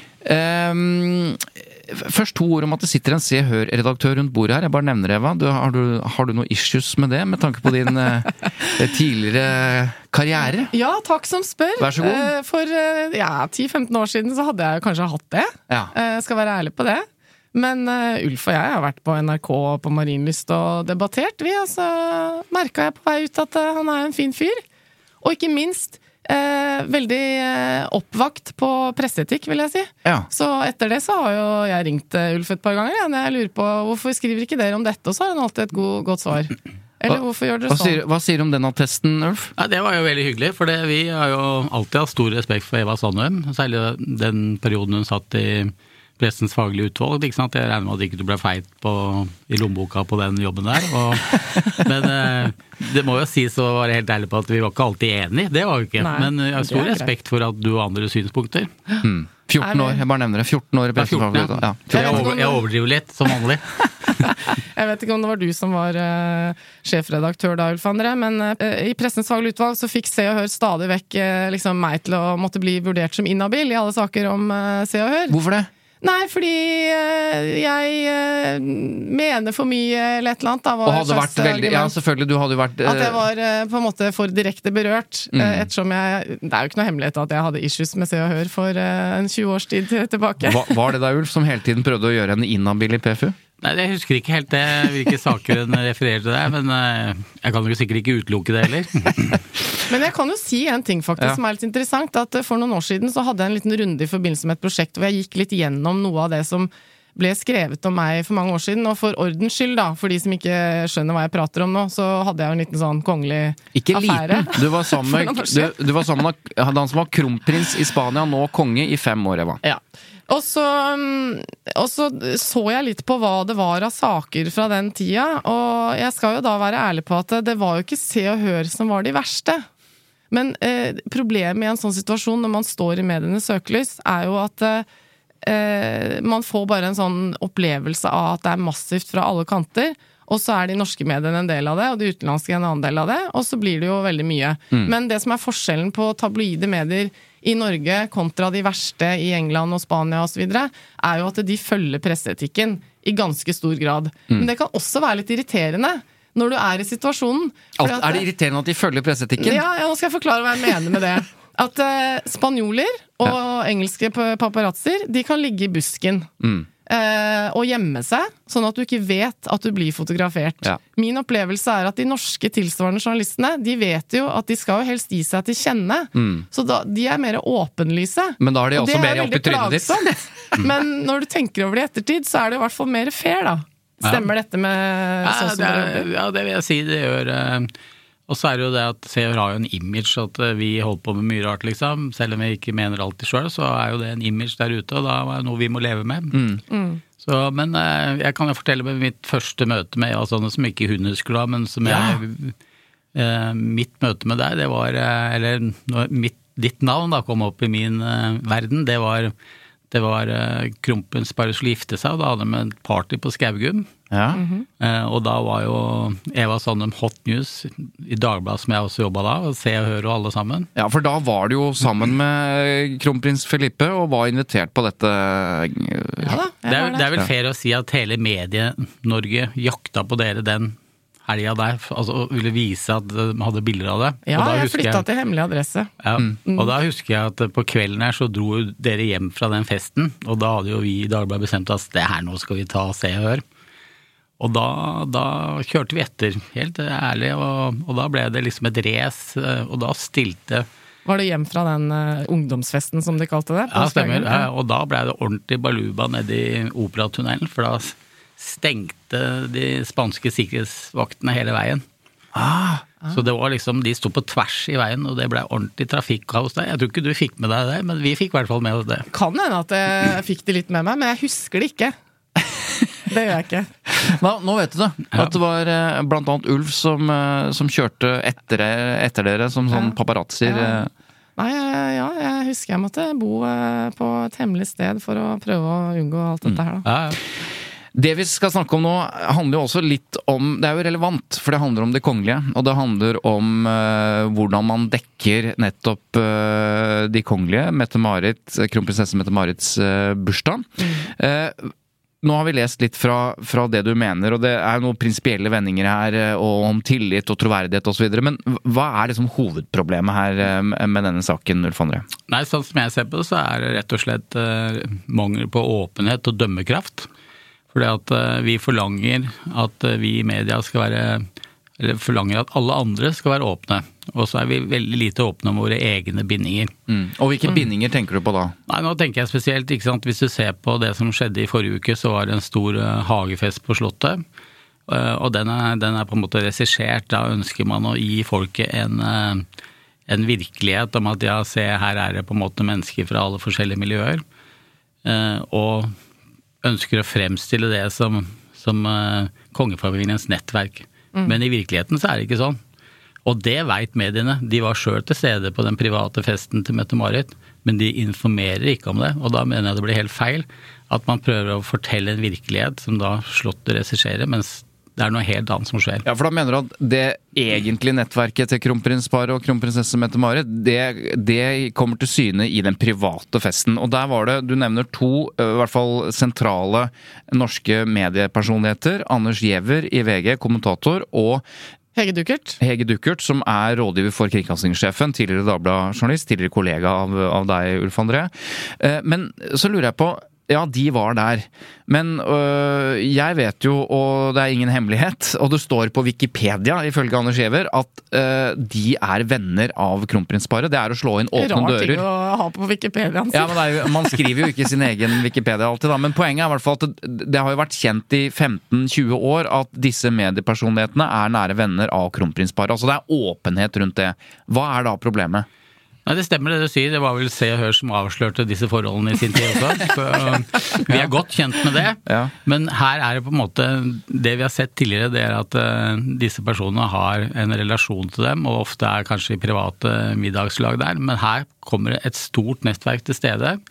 Um, først to ord om at det sitter en Se og Hør-redaktør rundt bordet her. Jeg bare nevner, Eva. Du, har, du, har du noe issues med det, med tanke på din eh, tidligere karriere? Ja, takk som spør. Vær så god. For ja, ti til femten år siden så hadde jeg kanskje hatt det. Ja. Jeg skal være ærlig på det. Men uh, Ulf og jeg har vært på N R K og på Marienlyst og debattert, vi, og så merket jeg på vei ut at uh, han er en fin fyr. Og ikke minst uh, veldig uh, oppvakt på presseetikk, vil jeg si. Ja. Så etter det så har jo jeg ringt uh, Ulf et par ganger, ja, når jeg lurer på hvorfor skriver ikke dere om dette, og så har han alltid et god, godt svar. Eller hvorfor gjør dere hva, sånn? Sier, hva sier du om den attesten, Ulf? Ja, det var jo veldig hyggelig, for det, vi har jo alltid hatt stor respekt for Eva Sandøm, særlig den perioden hun satt i pressens faglige utvalg, ikke sant? Jeg regner med at ikke du ble feit på, i lommeboka på den jobben der. Og, men eh, det må jo sies å være helt ærlig på at vi var ikke alltid enige, det var vi ikke. Nei, men jeg har stor respekt for at du har andre synspunkter. Mm. fjorten år, jeg bare nevner det. fjorten år i pressens faglige utvalg. Ja, jeg, over, jeg overdriver litt, som vanlig. Jeg vet ikke om det var du som var uh, sjefredaktør da, Ulf André, men uh, i pressens faglige utvalg så fikk Se og Hør stadig vekk uh, liksom meg til å måtte bli vurdert som inhabil i alle saker om uh, Se og Hør. Hvorfor det? Nei, fordi øh, jeg øh, mener for mye eller et eller annet. Da, og hadde vært veldig, ja, selvfølgelig, du hadde jo vært... Øh... At jeg var øh, på en måte for direkte berørt, mm. øh, ettersom jeg... Det er jo ikke noe hemmelighet at jeg hadde issues med Se og Hør for øh, en tjue års tid tilbake. Hva, var det da, Ulf, som hele tiden prøvde å gjøre henne inhabil i P F U? Nei, jeg husker ikke helt det, hvilke saker hun refererer til det, men øh, jeg kan jo sikkert ikke utelukke det heller. Men jeg kan jo si en ting faktisk ja. Som er litt interessant, at for noen år siden så hadde jeg en liten runde i forbindelse med et prosjekt hvor jeg gikk litt gjennom noe av det som ble skrevet om meg for mange år siden, og for ordens skyld da, for de som ikke skjønner hva jeg prater om nå, så hadde jeg jo en liten sånn kongelig ikke affære. Ikke liten, du var sammen med, du, du var sammen med han som var kronprins i Spania, nå konge i fem år, Eva. Ja. Og så, og så så jeg litt på hva det var av saker fra den tida, og jeg skal jo da være ærlig på at det var jo ikke Se og Hør som var de verste. Men eh, problemet i en sånn situasjon når man står i medienes søkelys, er jo at eh, eh, man får bare en sånn opplevelse av at det er massivt fra alle kanter, og så er de norske mediene en del av det, og de utenlandske en annen del av det, og så blir det jo veldig mye. Mm. Men det som er forskjellen på tabloide medier i Norge kontra de verste i England og Spania og så videre, er jo at de følger presseetikken i ganske stor grad. Mm. Men det kan også være litt irriterende når du er i situasjonen. Alt, at, er det irriterende at de følger presseetikken? Ja, ja, nå skal jeg forklare hva jeg mener med det. At eh, spanjoler og ja. engelske paparazzier, de kan ligge i busken. Mm. Eh, og gjemme seg, sånn at du ikke vet at du blir fotografert. Ja. Min opplevelse er at de norske tilsvarende journalistene, de vet jo at de skal jo helst gi seg til kjenne. Mm. Så da, de er mer åpenlyse. Men da er de også mer opp i trynet ditt. Men når du tenker over det i ettertid, så er det i hvert fall mer fair, da. Stemmer ja. dette med ja, sånn som det er, ja, det vil jeg si, det gjør... Uh... Og så er det jo det at Se og Hør har jo en image at vi holder på med mye rart, liksom. Selv om vi ikke mener alltid selv, så er jo det en image der ute, og da er det noe vi må leve med. Mm. Mm. Så, men eh, jeg kan jo fortelle med mitt første møte med Eva Sandnes, som ikke hun husker da, men som ja. jeg, eh, mitt møte med deg, det var, eh, eller mitt, ditt navn da kom opp i min eh, verden, det var, det var eh, Kronprins bare skulle gifte seg, og da hadde de en party på Skaugum. Ja. Mm-hmm. Eh, og da var jo Eva Sandem hot news i Dagbladet som jeg også jobbet da, og Se og Hør og alle sammen. Ja, for da var du jo sammen med kronprins Felipe og var invitert på dette. Ja da, det, er, det er vel fair å si at hele Medie-Norge jakta på dere den helga der, altså ville vise at de hadde bilder av det. Ja, jeg flyttet jeg, til hemmelig adresse. Ja, mm. Og da husker jeg at på kvelden her så dro dere hjem fra den festen, og da hadde jo vi i Dagbladet bestemt oss, det her nå skal vi ta Se og Hør. Og da, da kjørte vi etter, helt ærlig, og, og da ble det liksom et race, og da stilte... Var det hjem fra den uh, ungdomsfesten som de kalte det? Ja, stemmer, ja, og da ble det ordentlig baluba nede i Operatunnelen, for da stengte de spanske sikkerhetsvaktene hele veien. Ah, ah. Så det var liksom, de stod på tvers i veien, og det ble ordentlig trafikkaos der. Jeg tror ikke du fikk med deg det, men vi fikk i hvert fall med oss det. Kan hende at jeg fikk det litt med meg, men jeg husker det ikke. Det gjør jeg ikke. Nå, nå vet du det. At det var eh, blant annet Ulf som, eh, som kjørte etter, etter dere som sånn paparazzier. Ja. Nei, ja, jeg husker jeg måtte bo eh, på et hemmelig sted for å prøve å unngå alt dette her. Da. Ja, ja. Det vi skal snakke om nå handler jo også litt om, det er jo relevant, for det handler om det kongelige, og det handler om uh, hvordan man dekker nettopp uh, de kongelige, Mette-Marit, kronprinsesse Mette-Marits uh, bursdag. Mm. Uh, Nå har vi lest litt fra, fra det du mener, og det er noen prinsipielle vendinger her, og om tillit og troverdighet og så videre, men hva er liksom hovedproblemet her med denne saken, Ulf André? Nei, sånn som jeg ser på det, så er det rett og slett uh, mangel på åpenhet og dømmekraft. Fordi at uh, vi forlanger at uh, vi i media skal være, eller forlanger at alle andre skal være åpne. Og så er vi veldig lite åpne om våre egne bindinger. Mm. Og hvilke mm. bindinger tenker du på da? Nei, nå tenker jeg spesielt, ikke sant, hvis du ser på det som skjedde i forrige uke, så var det en stor uh, hagefest på Slottet. Uh, og den er, den er på en måte regissert. Da ønsker man å gi folket en, uh, en virkelighet om at ja, se, her er det på en måte mennesker fra alle forskjellige miljøer. Uh, og ønsker å fremstille det som, som uh, kongefamiliens nettverk. Mm. Men i virkeligheten så er det ikke sånn. Og det vet mediene. De var selv til stede på den private festen til Mette-Marit, men de informerer ikke om det, og da mener jeg det blir helt feil at man prøver å fortelle en virkelighet som da Slottet regisserer, mens det er noe helt annet som skjer. Ja, for da mener du at det egentlige nettverket til kronprinsparet og kronprinsesse Mette-Marit, det, det kommer til syne i den private festen. Og der var det, du nevner to, i hvert fall sentrale norske mediepersonligheter, Anders Giæver i V G, kommentator, og Hege Duckert. Hege Duckert, som er rådgiver for kringkastingssjefen, tidligere Dagbladet-journalist, tidligere kollega av, av deg, Ulf André. Men så lurer jeg på, ja, de var der. Men øh, jeg vet jo, og det er ingen hemmelighet, og det står på Wikipedia, ifølge Anders Giæver, at øh, de er venner av kronprinsparet. Det er å slå inn åpne dører. Rar ting å ha på Wikipedia. Ja, men det er jo, man skriver jo ikke sin egen Wikipedia alltid, da. Men poenget er i hvert fall at det, det har jo vært kjent i femten til tjue år at disse mediepersonlighetene er nære venner av kronprinsparet. Altså det er åpenhet rundt det. Hva er da problemet? Nei, det stemmer det du sier. Det var vel Se og Hør som avslørte disse forholdene i sin tid også. Så vi er godt kjent med det. Ja. Men her er det på en måte, det vi har sett tidligere, det er at uh, disse personene har en relasjon til dem, og ofte er kanskje i private middagslag der. Men her kommer det et stort nettverk til stede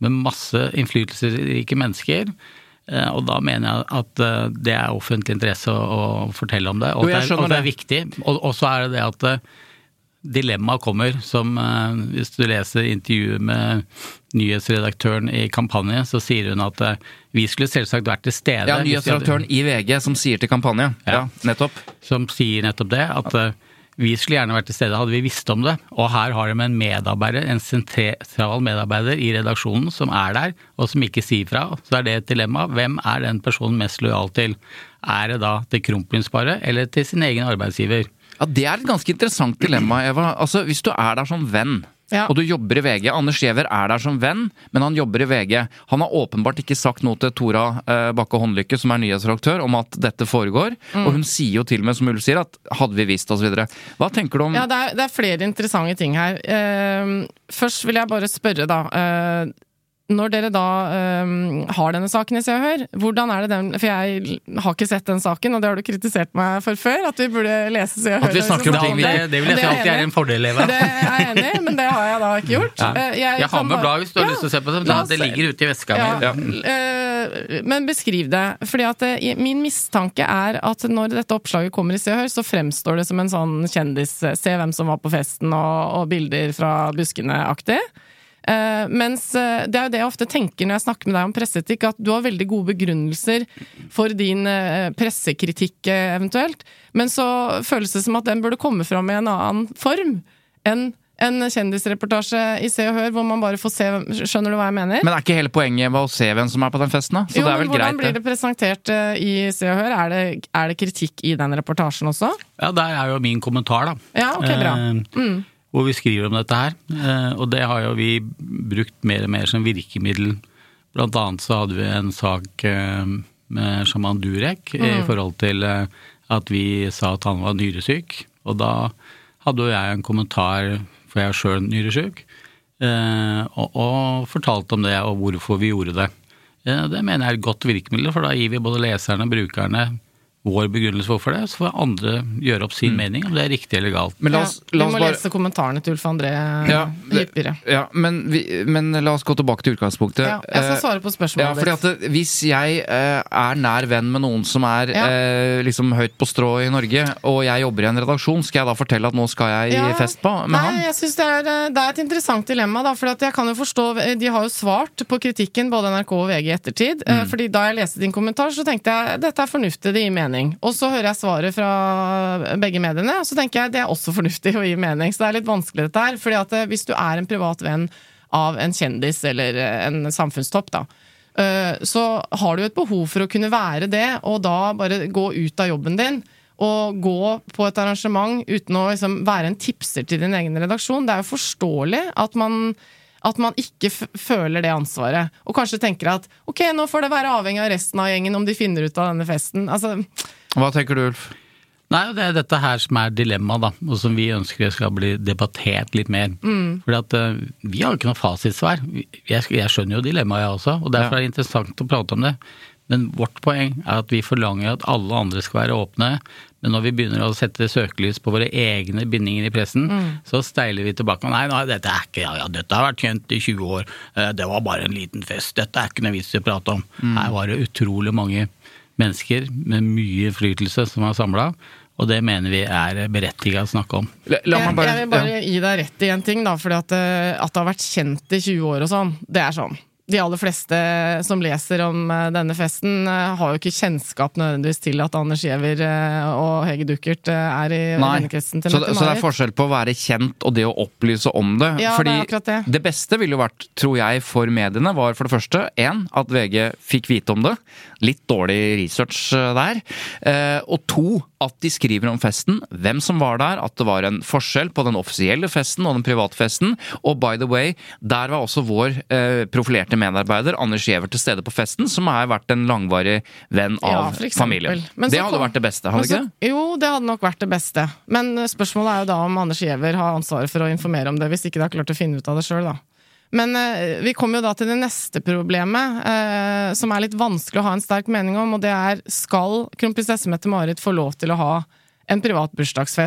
med masse innflytelsesrike mennesker, og da mener jeg at det er offentlig interesse å, å fortelle om det, og, jo, det, er, og det er viktig. Og, og så er det det at dilemmaet kommer, som hvis du leser intervjuet med nyhetsredaktøren i kampanje, så sier hun at vi skulle selvsagt vært til stede. Ja, nyhetsredaktøren i V G som sier til kampanje. Ja, ja nettopp. Som sier nettopp det, at vi skulle gjerne vært til stede, hadde vi visst om det. Og her har de en medarbeider, en sentral medarbeider i redaksjonen som er der, og som ikke sier fra. Så er det et dilemma. Hvem er den personen mest lojal til? Er det da til kronprinsparet, eller til sin egen arbeidsgiver? Ja, det er et ganske interessant dilemma, Eva. Altså, hvis du er der som venn, ja. Og du jobber i V G. Anders Giæver er der som venn, men han jobber i V G. Han har åpenbart ikke sagt noe til Tora eh, Bakke Håndlykke, som er nyhetsredaktør, om at dette foregår. Mm. Og hun sier jo til og med, som Ulf sier, at hadde vi visst, og så videre. Hva tenker du om... Ja, det er, det er flere interessante ting her. Uh, først vil jeg bare spørre da... Uh, Når dere da um, har denne saken i Se og Hør, hvordan er det den, for jeg har ikke sett den saken, og det har du kritisert meg for før, at vi burde lese Se og Hør. At vi snakker om ting vi... Det, det vil jeg si alltid er en fordel, Eva. Det er jeg enig, men det har jeg da ikke gjort. Ja. Jeg, jeg har med blad hvis du har ja, lyst til å se på det, det ligger ute i veska ja, mi. Ja. Uh, men beskriv det, fordi at uh, min mistanke er at når dette oppslaget kommer i Se og Hør, så fremstår det som en sånn kjendis, se hvem som var på festen, og, og bilder fra buskene-aktig. Uh, mens uh, det er jo det jeg ofte tenker når jeg snakker med deg om presseetikk, at du har veldig gode begrunnelser for din uh, pressekritikk uh, eventuelt, men så føles det som at den burde komme fram i en annen form enn en kjendisreportasje i Se og Hør, hvor man bare får se, skjønner du hva jeg mener? Men er ikke hele poenget med å se hvem som er på den festen da? Så jo, det er vel men hvordan greit, blir det presentert uh, i Se og Hør? Er det, er det kritikk i den reportasjen også? Ja, der er jo min kommentar da. Ja, ok, bra. Mm. Hvor vi skriver om dette her, og det har jo vi brukt mer og mer som virkemiddel. Blant annet så hadde vi en sak med Shaman Durek mm. i forhold til at vi sa at han var nyresyk, og da hadde jo jeg en kommentar, for jeg er selv nyresyk, og, og fortalte om det og hvorfor vi gjorde det. Det mener jeg er et godt virkemiddel, for da gir vi både leserne og brukerne vår begrunnelse hvorfor det, så får andre gjøre opp sin mm. mening, om det er riktig eller galt. Men la oss, ja, la oss vi må bare... lese kommentarene til Ulf André ja, hyppigere. Ja, men, vi, men la oss gå tilbake til utgangspunktet. Ja, jeg skal svare på spørsmålet. Ja, fordi at det, hvis jeg eh, er nær venn med noen som er ja. eh, liksom høyt på strå i Norge, og jeg jobber i en redaksjon, skal jeg da fortelle at nå skal jeg ja. fest på med Nei, han? Nei, jeg synes det er, det er et interessant dilemma, da, for at jeg kan jo forstå, de har jo svart på kritikken, både N R K og V G i ettertid, mm. fordi da jeg leste din kommentar, så tenkte jeg, dette er fornuftig, det gir mening. Og så hører jeg svaret fra begge mediene, og så tenker jeg det er også fornuftig å gi mening, så det er litt vanskelig dette her, fordi at hvis du er en privat venn av en kjendis eller en samfunnstopp da, så har du et behov for å kunne være det, og da bare gå ut av jobben din, og gå på et arrangement uten å liksom være en tipser til din egen redaksjon. Det er jo forståelig at man at man ikke f- føler det ansvaret, og kanskje tenker at ok, nå får det være avhengig av resten av gjengen om de finner ut av denne festen. Altså... Hva tenker du, Ulf? Nei, det er dette her som er dilemma da, og som vi ønsker skal bli debattert litt mer. Mm. Fordi at uh, vi har jo ikke noe fasitsvar. Jeg, jeg skjønner jo dilemmaet jeg også, og derfor ja. er det interessant å prate om det. Men vårt poeng er at vi forlanger at alle andre skal være åpne, men når vi begynner å sette søkelys på våre egne bindinger i pressen, mm. så steiler vi tilbake. Nei, nei, dette er ikke, ja, ja, dette har vært kjent i tjue år, det var bare en liten fest, dette er ikke noe vits å prate om. Mm. Her var det utrolig mange mennesker med mye innflytelse som var samlet, og det mener vi er berettiget å snakke om. La, la meg bare, jeg, jeg vil bare ja. gi deg rett i en ting da, fordi at, at det har vært kjent i tjue år og sånn, det er sånn. De aller fleste som leser om denne festen har jo ikke kjennskap nødvendigvis til at Anders Giæver og Hege Duckert er i vennekretsen til Mette-Marit. Så det er forskjell på å være kjent og det å opplyse om det. Ja, fordi det er akkurat det. Det beste ville jo vært, tror jeg, for mediene var for det første, en, at V G fikk vite om det. Litt dårlig research der. Og to, at de skriver om festen, hvem som var der, at det var en forskjell på den offisielle festen og den private festen. Og by the way, der var også vår profilerte medarbeider, Anders Giæver, til stede på festen, som har vært en langvarig venn av ja, familien. Det hadde kom, vært det beste, hadde ikke det? Jo, det hadde nok vært det beste. Men spørsmålet er jo da om Anders Giæver har ansvaret for å informere om det, hvis ikke det har klart å finne ut av det selv da. Men eh, vi kommer jo da til det neste problemet, eh, som er litt vanskelig å ha en sterk mening om, og det er, skal kronprinsesse Mette-Marit få lov til å ha en privat bursdagsfest?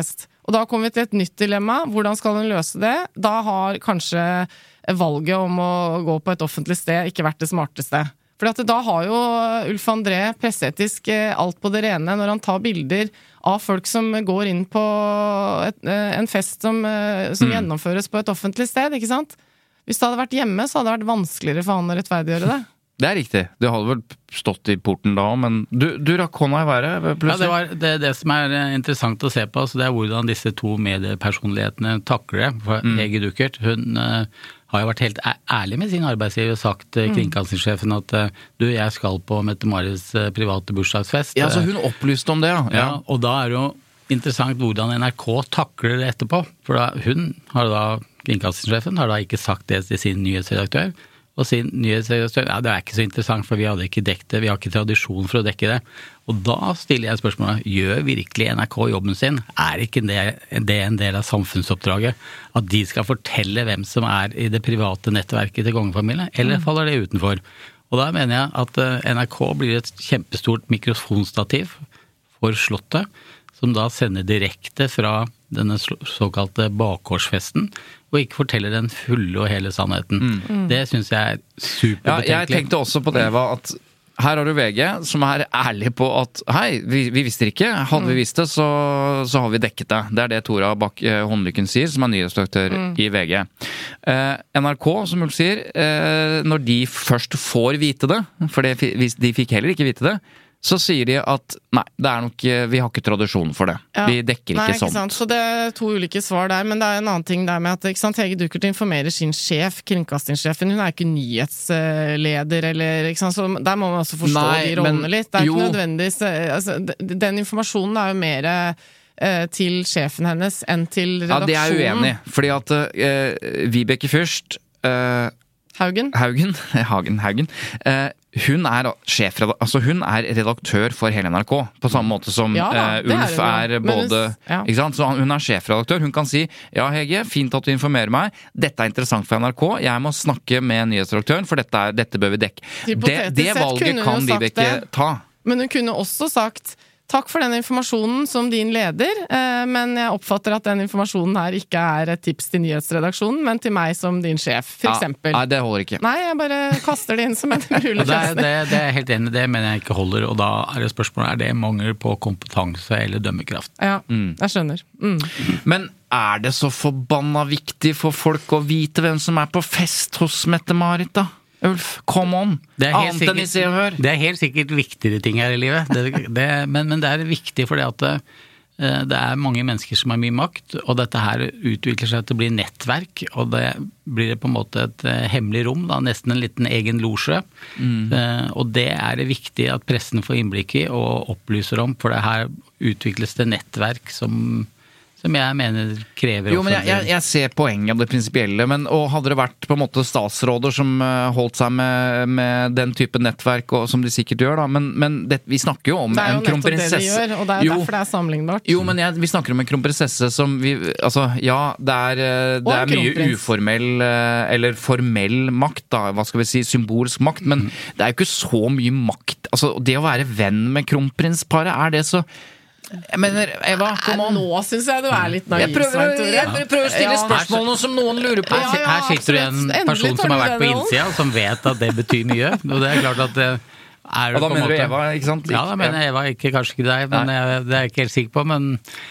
Og da kommer vi til et nytt dilemma. Hvordan skal hun løse det? Da har kanskje valget om å gå på et offentlig sted ikke vært det smarteste. For at da har jo Ulf André presseetisk alt på det rene når han tar bilder av folk som går inn på et, en fest som, som mm. gjennomføres på et offentlig sted, ikke sant? Hvis det hadde vært hjemme, så hadde det vært vanskeligere for han å rettferdiggjøre det. Det er riktig. Du hadde vel stått i porten da, men du, du rakk hånda I været, plutselig. Ja, det var det, det som er interessant å se på, så det er hvordan disse to mediepersonlighetene takler det. For mm. Hege Duckert, hun uh, har jo vært helt ærlig med sin arbeidsgiver og sagt uh, kringkastingssjefen at uh, du, jeg skal på Mette-Maris uh, private bursdagsfest. Ja, så hun opplyste om det, ja. Ja, og da er det jo interessant hvordan N R K takler det etterpå. For da, hun har da, kringkastingssjefen har da ikke sagt det til sin nyhetsredaktør, og sin nyhetsredaktør, ja, det er ikke så interessant, for vi hadde ikke dekket det, vi har ikke tradisjon for å dekke det. Og da stiller jeg spørsmålet, gjør virkelig N R K jobben sin? Er ikke det, det en del av samfunnsoppdraget? At de skal fortelle hvem som er I det private nettverket til kongefamilien, eller faller det utenfor? Og da mener jeg at N R K blir et kjempestort mikrofonstativ for Slottet, som da sender direkte fra denne såkalte bakgårdsfesten, og ikke forteller den fulle og hele sannheten. Mm. Det synes jeg er superbetenkelig. Ja, jeg tenkte også på det, var at her har du V G som er ærlig på at hei, vi, vi visste ikke, hadde vi visst det, så, så har vi dekket det. Det er det Tora Bach-Håndlykken sier, som er nyhetsdirektør mm. I V G. Eh, N R K, som Ulf sier, eh, når de først får vite det, for det, de fikk heller ikke vite det, så sier de at nei, det er nok, vi har ikke tradisjon for det. Ja. Vi dekker ikke, nei, ikke sånt. Sant? Så det er to ulike svar der, men det er en annen ting der med at ikke sant, Hege Duckert informerer sin sjef, kringkastingssjefen, hun er ikke nyhetsleder, eller, ikke sant, så der må man også forstå nei, de rollene litt. Det er jo ikke nødvendigvis, altså, den informasjonen er jo mer eh, til sjefen hennes enn til redaksjonen. Ja, det er jeg uenig, fordi at uh, Vibeke Fürst, uh, Haugen. Haugen, Hagen, Haugen. Uh, hun er sjef, altså hun er redaktør for hele N R K, på samme måte som ja, uh, Ulf er, er både, ja. Ikke sant? Så hun er sjefredaktør, hun kan si, ja Hege, fint at du informerer meg, dette er interessant for N R K, jeg må snakke med nyhetsredaktøren, for dette, er, dette bør vi dekke. Det, det valget kan de ikke ta. Men hun kunne også sagt, takk for den informasjonen som din leder, men jeg oppfatter at den informasjonen her ikke er et tips til nyhetsredaksjonen, men til meg som din sjef, for ja, eksempel. Nei, det holder ikke. Nei, jeg bare kaster det inn som en mulig løsning. Det, det, det er helt enig, det mener jeg ikke holder, og da er det spørsmålet, er det mangel på kompetanse eller dømmekraft? Ja, mm. jeg skjønner. Mm. Men er det så forbanna viktig for folk å vite hvem som er på fest hos Mette-Marit da? Ulf, come on! Annet enn I Se og Hør. Det er helt sikkert viktigere ting her I livet, det, det, men, men det er viktig fordi at det, det er mange mennesker som har mye makt, og dette her utvikler seg til å bli nettverk, og det blir det på en måte et hemmelig rom, da, nesten en liten egen losje. Mm. Og det er det viktig at pressen får innblikk I og opplyser om, for det her utvikles det nettverk som som jeg mener krever jo, men jeg, jeg, jeg ser poenget av det prinsipielle, men og hadde det vært på en måte statsråder som uh, holdt seg med, med den type nettverk, og, som de sikkert gjør da, men, men det, vi snakker jo om en kronprinsesse. Det er jo nettopp det de gjør, og det er jo derfor det er sammenlignbart. Jo, men jeg, vi snakker om en kronprinsesse som vi, altså, ja, det er, det er mye uformell, eller formell makt da, hva skal vi si, symbolsk makt, men mm. det er jo ikke så mye makt, altså det å være venn med kronprinsparet, er det så Jeg mener, Eva, kom on. Nå synes jeg du er litt naiv, Jeg prøver, jeg prøver å stille spørsmål som noen lurer på. Ja, ja, her sitter du en person som har vært på innsida, som vet at det betyr mye. Og det er klart at det er... Og da mener du Eva, ikke sant? Ja, da mener jeg Eva, ikke, kanskje ikke deg, men jeg, det er jeg ikke helt sikker på, men...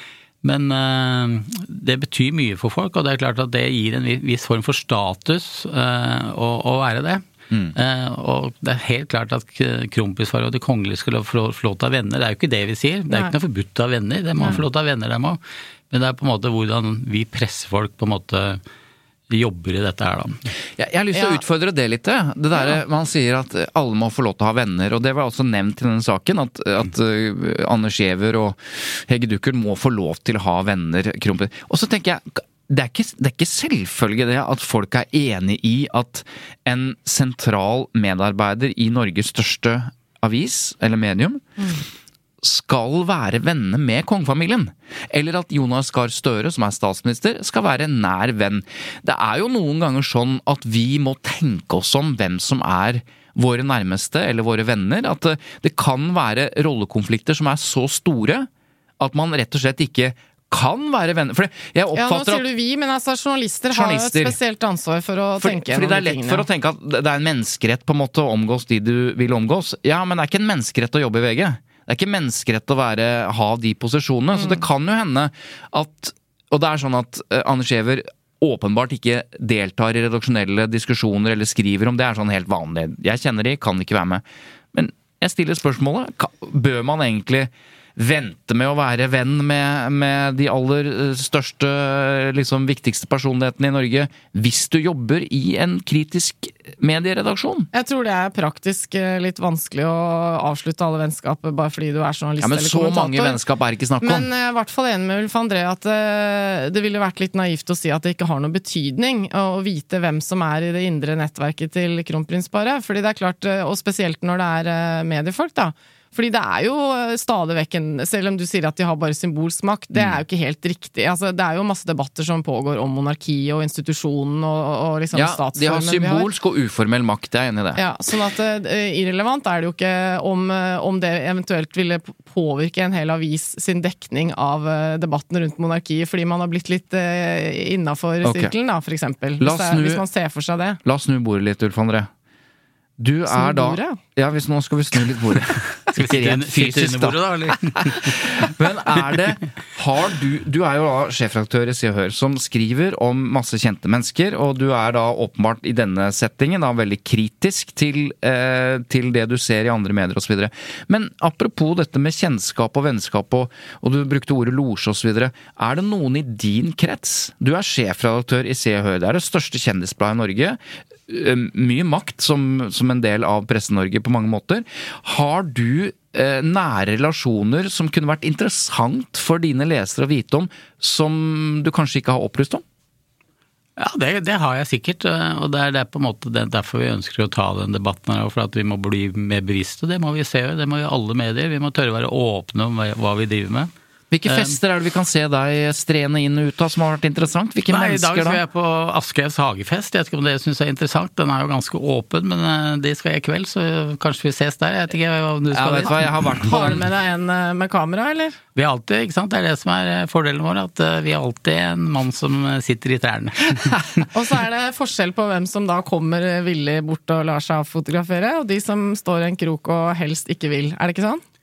Men uh, det betyr mye for folk, og det er klart at det gir en viss form for status uh, å, å være det. Mm. Uh, og det er helt klart at kronprinsparet og de kongelige skal få lov til å ha venner. Det er jo ikke det vi sier, det er Nei. Ikke noe forbudt av venner, det må få lov til å ha venner dem også. Men det er på en måte hvordan vi pressefolk på en måte jobber I dette her da. Jeg, jeg har lyst til ja. Å utfordre det litt. Det der, ja. Man sier at alle må få lov til å ha venner, og det var også nevnt I denne saken, at, at uh, Anders Giæver og Hege Duckert må få lov til å ha venner. Og så tenker jeg, det er ikke, det er ikke selvfølge det at folk er enig I at en sentral medarbeider I Norges største avis, eller medium, mm. skal være venner med kongefamilien. Eller at Jonas Gahr Støre, som er statsminister, skal være nær venn. Det er jo noen ganger sånn at vi må tenke oss om hvem som er våre nærmeste, eller våre venner. At det kan være rollekonflikter som er så store, at man rett og slett ikke kan være venner. For jeg oppfatter ja, nå sier du vi, men altså journalister, journalister har jo et spesielt ansvar for å for, tenke Fordi det er lett tingene. For å tenke at det er en menneskerett på en måte å omgås de du vil omgås. Ja, men det er ikke en menneskerett å jobbe i V G. Det er ikke menneskerett å være, ha de posisjonene. Mm. Så det kan jo hende at, og det er sånn at uh, Anders Giæver åpenbart ikke deltar i redaksjonelle diskusjoner eller skriver om det, er sånn helt vanlig. Jeg kjenner de, kan ikke være med. Men jeg stiller spørsmålet, bør man egentlig vente med å være venn med, med de aller største, liksom viktigste personlighetene i Norge, hvis du jobber i en kritisk medieredaksjon? Jeg tror det er praktisk litt vanskelig å avslutte alle vennskap bare fordi du er journalist ja, eller kommentator. Men så mange vennskap er ikke snakk om. Men jeg er i hvert fall enig med Ulf André at uh, det ville vært litt naivt å si at det ikke har noen betydning å vite hvem som er i det indre nettverket til kronprinsparet, fordi det er klart, og spesielt når det er uh, mediefolk da, fordi det er jo stadig vekk en, selv om du sier at de har bare symbolsk makt, det er jo ikke helt riktig. Altså, det er jo masse debatter som pågår om monarki og institusjonen og, og liksom ja, statsformen. Ja, de har symbolsk og uformell makt, jeg er enig i det. Ja, sånn at uh, irrelevant er det jo ikke om, om det eventuelt ville påvirke en hel avis sin dekning av uh, debatten rundt monarkiet, fordi man har blitt litt uh, innenfor okay. sirkelen da, for eksempel. Hvis, det, snu, hvis man ser for seg det. La oss snu bordet litt, Ulf André. Du er da ja, hvis nå skal vi snu litt bordet. Skal vi sitte fysisk da? Bordet, da eller? Men er det har du du er jo da sjefredaktør i Se og Hør som skriver om masse kjente mennesker, og du er da åpenbart i denne settingen da veldig kritisk til eh, til det du ser i andre medier og så videre. Men apropos dette med kjennskap og vennskap og, og du brukte ordet losje og så videre. Er det noen i din krets? Du er sjefredaktør i Se og Hør. Det er det største kjendisbladet i Norge. Mye makt som, som en del av Presse-Norge på mange måter. Har du eh, nære relasjoner som kunne vært interessant for dine lesere å vite om, som du kanskje ikke har opplyst om? Ja, det, det har jeg sikkert, og det er, det er på en måte det, derfor vi ønsker å ta den debatten her, for at vi må bli mer bevisste, det må vi se, det må jo alle medier, vi må tørre å være åpne om hva vi driver med. Hvilke fester er det vi kan se deg strene inn og ut av som har vært interessant? Hvilke Nei, mennesker da? I dag skal jeg på Askøy's hagefest. Jeg vet ikke om det synes jeg er interessant. Den er jo ganske åpen, men det skal jeg i kveld, så kanskje vi ses der. Jeg vet ikke om du skal ja, vet hva, jeg har vært på Har du med deg en med kamera, eller? Vi er alltid, ikke sant? Det er det som er fordelen vår, at vi er alltid en mann som sitter i trærne. Og så er det forskjell på hvem som da kommer villig bort og lar seg fotografere, og de som står i en krok og helst ikke vil. Er det ikke sånn?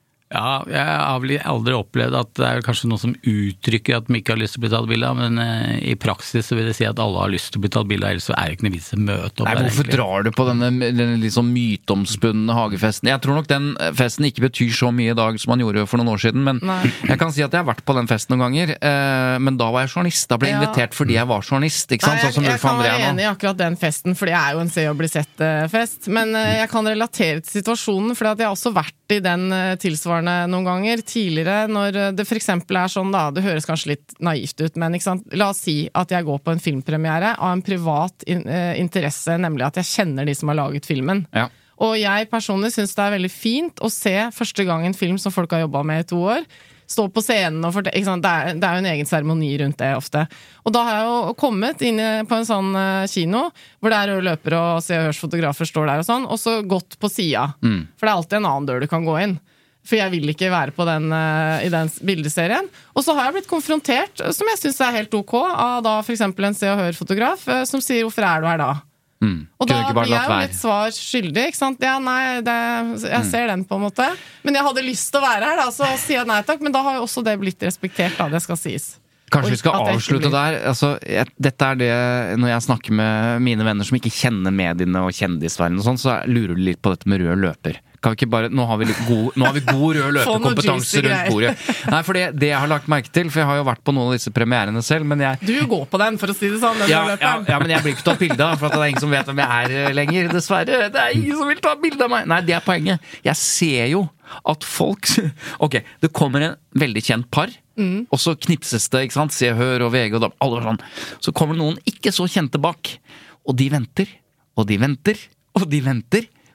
Ja, jeg har aldri opplevd at det er kanskje noe som uttrykker at de ikke har lyst til å bli tatt bilde av, men eh, i praksis så vil det si at alle har lyst til å bli tatt bilde av, ellers så er det ikke noe vits i møte opp. Nei, der, hvorfor egentlig. Drar du på denne, denne liksom mytomspunne hagefesten? Jeg tror nok den festen ikke betyr så mye i dag som man gjorde for noen år siden, men Nei. Jeg kan si at jeg har vært på den festen noen ganger, eh, men da var jeg journalist. Da ble jeg invitert ja. fordi jeg var journalist, ikke sant? Nei, jeg, sånn som jeg kan være enig i akkurat den festen, for det er jo en se og bli sett-fest, men eh, jeg kan relatere til situasjonen, for jeg har også vært i den eh, tilsvarende noen ganger, tidligere, når det for eksempel er sånn da, det høres kanskje litt naivt ut, men ikke sant? La oss si at jeg går på en filmpremiere av en privat in, eh, interesse, nemlig at jeg kjenner de som har laget filmen. Ja. Og jeg personlig synes det er veldig fint å se første gang en film som folk har jobbet med i to år, stå på scenen og fortelle, ikke sant? Det er, det er jo en egen seremoni rundt det ofte. Og da har jeg jo kommet inn på en sånn uh, kino, hvor det er røde løpere og Se og Hørs fotografer står der og sånn, og så gått på sida. Mm. For det er alltid en annen dør du kan gå inn. For jeg vil ikke være på den, uh, i den bildeserien. Og så har jeg blitt konfrontert, som jeg synes er helt ok, av da for eksempel en Se og Hør-fotograf, uh, som sier, hvorfor er du her da? Mm. Og da blir jeg jo litt svar skyldig, ikke sant? Ja, nei, det, jeg mm. ser den på en måte. Men jeg hadde lyst til å være her da, så sier jeg nei takk, men da har jo også det blitt respektert da, det skal sies. Kanskje vi skal avslutte der. Altså, jeg, dette er det, når jeg snakker med mine venner som ikke kjenner mediene og kjendisverdenen og sånn, så lurer de litt på dette med rød løper. Kan vi ikke bare, nå har vi litt god, nå har vi god rød løperkompetanse rundt bordet. Nei, for det, det jeg har lagt merke til, for jeg har jo vært på noen av disse premierene selv, men jeg... Du går på den, for å si det sånn, den ja, ja, ja, men jeg blir ikke tatt bilde av, for at det er ingen som vet hvem jeg er lenger, dessverre. Det er ingen som vil ta bilde av meg. Nei, det er poenget. Jeg ser jo at folk... Ok, det kommer en veldig kjent par, mm. og så knipses det, ikke sant? Se, Hør og V G og da, alle sånn. Så kommer det noen ikke så kjente bak, og de venter, og de venter, og de venter,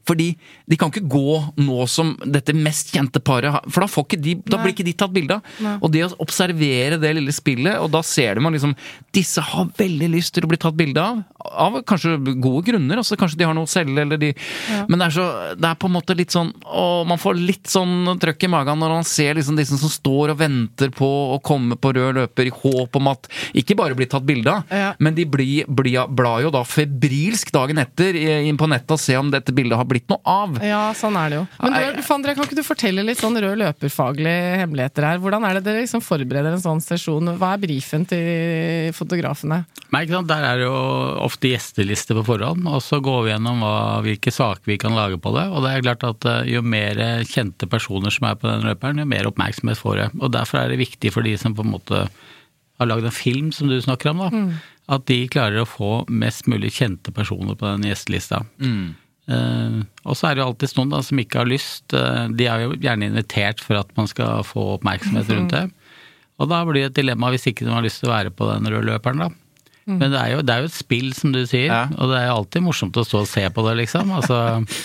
Fordi de kan ikke gå nå som dette mest kjente paret, for da, får ikke de, da blir ikke de tatt bilde av. Og det å observere det lille spillet, og da ser man liksom, disse har veldig lyst til å bli tatt bilde av, av kanskje gode grunner, altså kanskje de har noe å selge, eller de, ja. Men det er, så, det er på en måte litt sånn, å, man får litt sånn trøkk i magen når man ser liksom disse som står og venter på å komme på rød løper i håp om at, ikke bare bli tatt bilde av, ja. Men de blir, blir, blar jo da febrilsk dagen etter inn på nettet og se om dette bildet har blitt noe av. Ja, sånn er det jo. Men du, Fandre, kan ikke du fortelle litt sånn rød løperfaglige hemmeligheter her? Hvordan er det dere liksom forbereder en sånn sesjon? Hva er briefen til fotografene? Nei, ikke sant? Der er det jo ofte gjesteliste på forhånd, og så går vi gjennom hva, hvilke saker vi kan lage på det, og det er klart at jo mer kjente personer som er på den løperen, jo mer oppmerksomhet får det. Og derfor er det viktig for de som på en måte har laget en film som du snakker om da, mm. at de klarer å få mest mulig kjente personer på den gjestelista. Mm. Uh, og så er det jo alltid noen da, som ikke har lyst, uh, de er jo gjerne invitert for at man skal få oppmerksomhet rundt det. Og da blir det et dilemma hvis ikke de har lyst til å være på den røde løperen da. Mm. Men det er, jo, det er jo et spill, som du sier, ja. Og det er jo alltid morsomt å stå og se på det, liksom. Altså,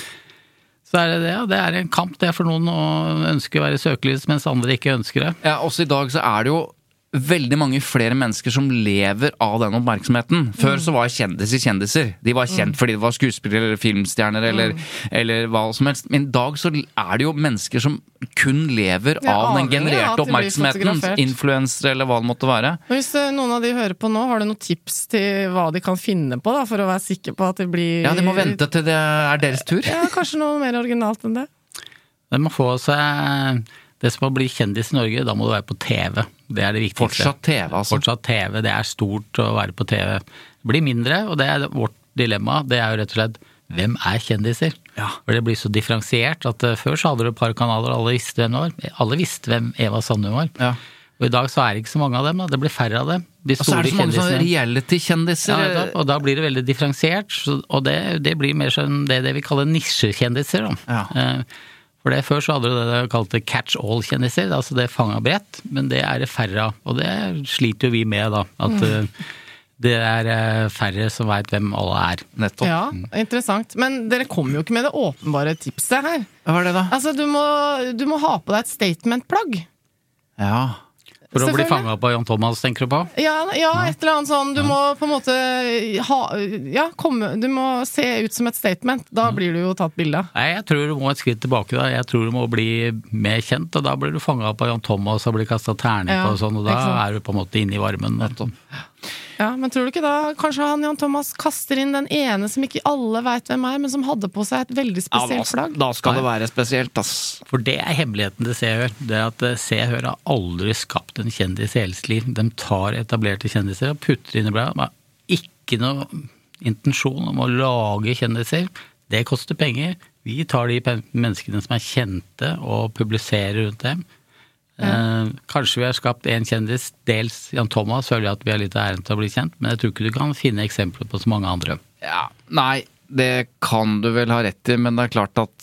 så er det det, ja. Det er en kamp, det er for noen å ønske å være søkelys, mens andre ikke ønsker det. Ja, også i dag så er det jo veldig mange flere mennesker som lever av den oppmerksomheten. Før mm. så var kjendiser kjendiser. De var kjent mm. fordi det var skuespillere eller filmstjerner eller, mm. eller hva som helst. Men i dag så er det jo mennesker som kun lever av den genererte oppmerksomheten. Influencer eller hva det måtte være. Hvis noen av de hører på nå, har du noen tips til hva de kan finne på da, for å være sikker på at det blir... Ja, de må vente til det er deres tur. Ja, kanskje noe mer originalt enn det. De må få seg... Det som å bli kjendis i Norge, da må du være på T V. Det er det viktigste. Fortsatt T V, altså. Fortsatt T V, det er stort å være på T V. Det blir mindre, og det er vårt dilemma. Det er jo rett og slett, hvem er kjendiser? Ja. For det blir så differensiert at uh, før så hadde du et par kanaler, alle visste hvem det var. Alle visste hvem Eva Sandum var. Ja. Og i dag så er det ikke så mange av dem, da. Det blir færre av dem. De og så er det så mange sånne reality-kjendiser. Ja, og da blir det veldig differensiert, og det, det blir mer sånn det, det vi kaller nisjekjendiser. Da. Ja. Uh, For det før så hadde du det det kalte catch-all-kjendiser, altså det fanget bredt, men det er det færre av, og det sliter jo vi med da, at mm. det er færre som vet hvem alle er. Nettopp. Ja, interessant. Men dere kommer jo ikke med det åpenbare tipset her. Hva er det da? Altså, du må, du må ha på deg et statement-plagg. Ja. For å bli fanget på Jan Thomas, tenker du på? Ja, ja, et eller annet sånn. Du må på en måte ha, ja, komme, du må se ut som et statement. Da blir du jo tatt bilde av. Nei, jeg tror du må et skritt tilbake da. Jeg tror du må bli mer kjent, og da blir du fanget på Jan Thomas og blir kastet terning ja, på og sånn, og da er du på en måte inne i varmen. Nettopp. Ja, men tror du ikke da kanskje han Jan Thomas kaster inn den ene som ikke alle vet hvem er, men som hadde på seg et veldig spesielt ja, flagg? Da skal det være spesielt, ass. For det er hemmeligheten til Se og Hør. Det er at Se og Hør har aldri skapt en kjendis i hele sitt liv. De tar etablerte kjendiser og putter inn i bladet. Det er ikke noe intensjon om å lage kjendiser. Det koster penger. Vi tar de menneskene som er kjente og publiserer rundt dem. Ja. Eh, kanskje vi har skapt en kjendis, dels Jan Thomas, føler jeg at vi har litt æren til å bli kjent, men jeg tror ikke du kan finne eksempler på så mange andre. Ja, nei, det kan du vel ha rett i, men det er klart at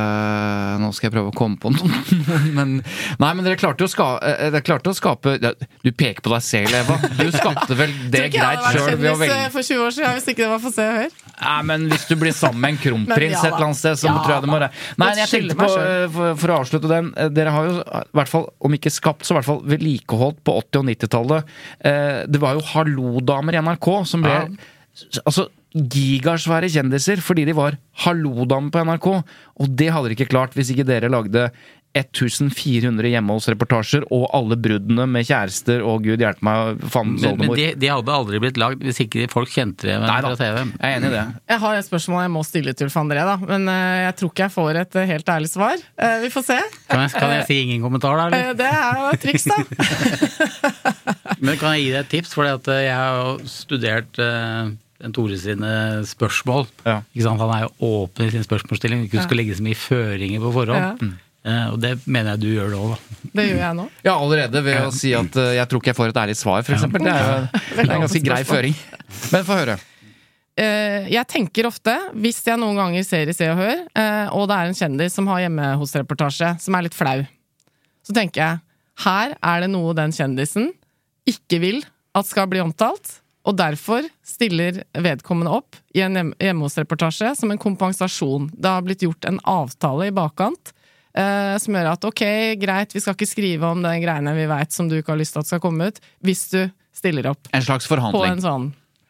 uh, nå skal jeg prøve å komme på noe. men, nei, men dere klarte å skape, dere klarte å skape ja, du peker på deg selv, Eva. Du skapte vel det greit selv ved å velge. For tjue år siden, hvis ikke det var for Se og Hør. Ja, men hvis du blir sammen med en kronprins ja, et eller annet sted, så ja, tror jeg det må være. Nei, jeg tenkte på, for, for å avslutte den, dere har jo i hvert fall, om ikke skapt, så i hvert fall vedlikeholdt på åtti- og nittitallet. Eh, det var jo Hallo-damer i N R K som ble, ja. altså, gigasvære kjendiser fordi de var hallodamer på N R K, og det hadde de ikke klart hvis ikke dere lagde fjorten hundre hjemme hos reportasjer og alle bruddene med kjærester og Gud hjelpe meg faen, men, men de, de hadde aldri blitt lagd hvis ikke folk kjente det fra T V. Jeg er enig i det. Jeg har et spørsmål jeg må stille til for André da, men uh, jeg tror ikke jeg får et uh, helt ærlig svar. Uh, vi får se. Kan jeg, kan jeg si ingen kommentar da? Eller? Uh, det er jo et triks da. Men kan jeg gi deg et tips, for jeg har jo studert uh, en Tore sine spørsmål. Ja. Ikke sant? Han er jo åpen i sin spørsmålsstilling. Ikke skal legge så mye føringer på forhånd. Ja. Mm. Uh, og det mener jeg du gjør det også. Da. Det gjør jeg nå. Ja, allerede ved å si at uh, jeg tror ikke jeg får et ærlig svar, for eksempel. Det er jo det er en ganske grei føring. Men få høre. Uh, jeg tenker ofte, hvis jeg noen ganger ser i Se og Hør, uh, og det er en kjendis som har hjemme hos reportasje, som er litt flau, så tenker jeg, her er det noe den kjendisen ikke vil at skal bli omtalt, Og derfor stiller vedkommende opp i en hjem- hjemme hos-reportasje som en kompensasjon. Det har blitt gjort en avtale i bakkant, eh, som gjør at ok, greit, vi skal ikke skrive om den greiene vi vet som du ikke har lyst til at skal komme ut, hvis du stiller opp. En slags forhandling. På en sånn.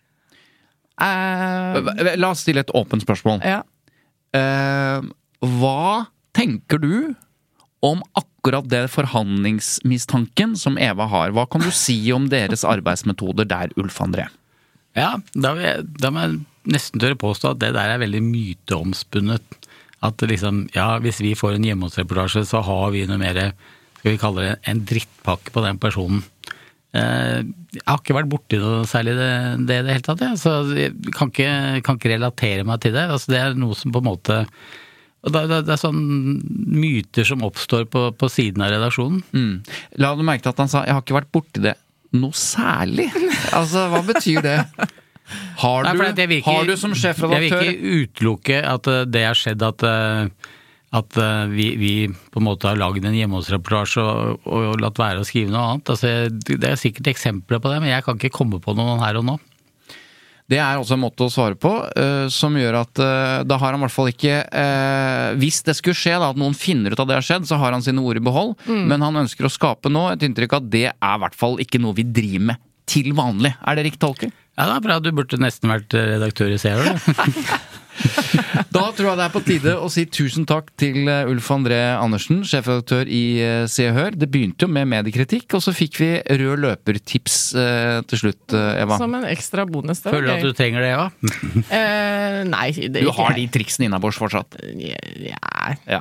Eh, La oss stille et åpent spørsmål. ja. Eh, hva tenker du om akkurat det forhandlingsmistanken som Eva har? Hva kan du si om deres arbeidsmetoder der, Ulf André? Ja, da, vil jeg, da må jeg nesten tørre påstå at det der er veldig myteomspunnet. At liksom, ja, hvis vi får en hjemmehåndsreportasje, så har vi noe mer, skal vi kalle det, en drittpakke på den personen. Eh, jeg har ikke vært borti noe særlig det, det i det hele tatt, ja. Så jeg kan ikke, kan ikke relatere meg til det. Altså, det er noe som på en måte... Og det, det, det er sånn myter som oppstår på, på siden av redaksjonen. Mm. La du merke til at han sa, jeg har ikke vært borti det noe særlig. Altså, hva betyr det? Har du, Nei, ikke, har du som sjefredaktør... Jeg vil ikke utelukke at det har skjedd at, at vi, vi på en måte har laget en hjemmehåndsreportasje og, og latt være å skrive noe annet. Altså, det er sikkert eksempler på det, men jeg kan ikke komme på noen her og nå. Det er også en måte å svare på, uh, som gjør at uh, da har han i hvert fall ikke uh, hvis det skulle skje da, at noen finner ut at det har skjedd, så har han sine ord i behold, mm. men han ønsker å skape nå et inntrykk at det er i hvert fall ikke noe vi driver med til vanlig. Er det riktig tolket? Ja, det er bra. Du burde nesten vært redaktør i C E O. Da tror jeg det er på tide å si tusen takk til Ulf André Andersen, sjefredaktør i Se og Hør. Det begynte jo med mediekritikk, og så fikk vi rød løpertips eh, til slutt, Eva. Som en ekstra bonus. Føler du at du trenger det, Eva? eh, nei, det Du har de triksene innabords fortsatt? Ja. ja.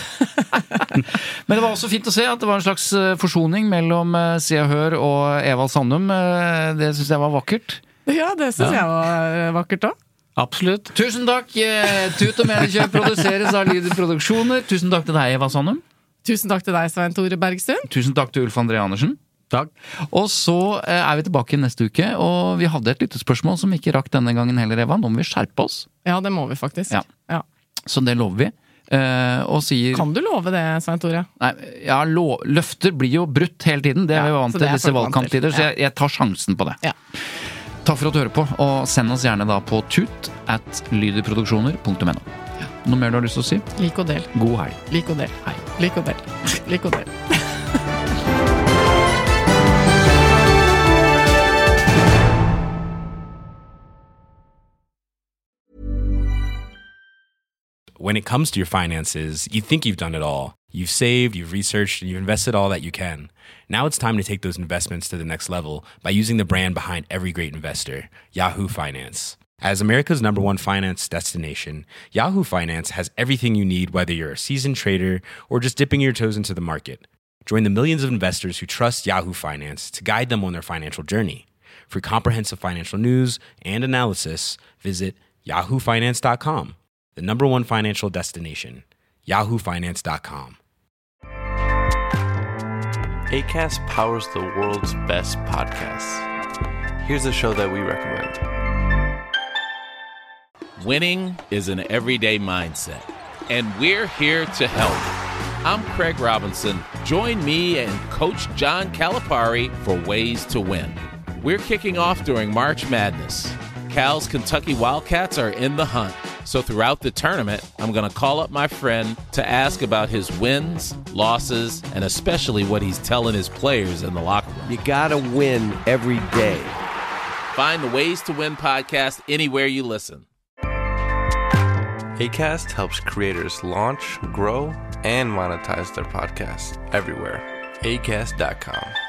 Men det var også fint å se at det var en slags forsoning mellom Se og Hør og Evald Sandum. Det synes jeg var vakkert. Ja, det synes ja. jeg var vakkert også. Absolutt. Tusen takk. Tut og Mediekjøp produseres av Lyder Produksjoner. Tusen takk til deg, Eva Sandum. Tusen takk til deg, Svein Tore Bergstuen. Tusen takk til Ulf André Andersen. Takk. Og så er vi tilbake neste uke, og vi hadde et lyttespørsmål som ikke rakk denne gangen heller, Eva. Nå må vi skjerpe oss. Ja, det må vi faktisk. Ja. Ja. Så det lover vi. Uh, og sier Kan du love det, Svein Tore? Nei, ja, lo, løfter blir jo brutt hele tiden. Det er vi ja, vant til disse valgkamptider, så jeg, jeg tar sjansen på det. Ja. Takk for at du hører på, og send oss gjerne da på tut at lyderproduksjoner punktum no. Ja. Noe mer du har lyst til å si? Lik og del. God helg. Lik og del. Hei. Lik og del. Lik og del. When it comes to your finances, you think you've done it all. You've saved, you've researched, and you've invested all that you can. Now it's time to take those investments to the next level by using the brand behind every great investor, Yahoo Finance. As America's number one finance destination, Yahoo Finance has everything you need, whether you're a seasoned trader or just dipping your toes into the market. Join the millions of investors who trust Yahoo Finance to guide them on their financial journey. For comprehensive financial news and analysis, visit yahoo finance dot com. The number one financial destination, yahoo finance dot com. Acast powers the world's best podcasts. Here's a show that we recommend. Winning is an everyday mindset, and we're here to help. I'm Craig Robinson. Join me and Coach John Calipari for Ways to Win. We're kicking off during March Madness. Cal's Kentucky Wildcats are in the hunt. So throughout the tournament, I'm going to call up my friend to ask about his wins, losses, and especially what he's telling his players in the locker room. You got to win every day. Find the Ways to Win podcast anywhere you listen. Acast helps creators launch, grow, and monetize their podcasts everywhere. acast dot com.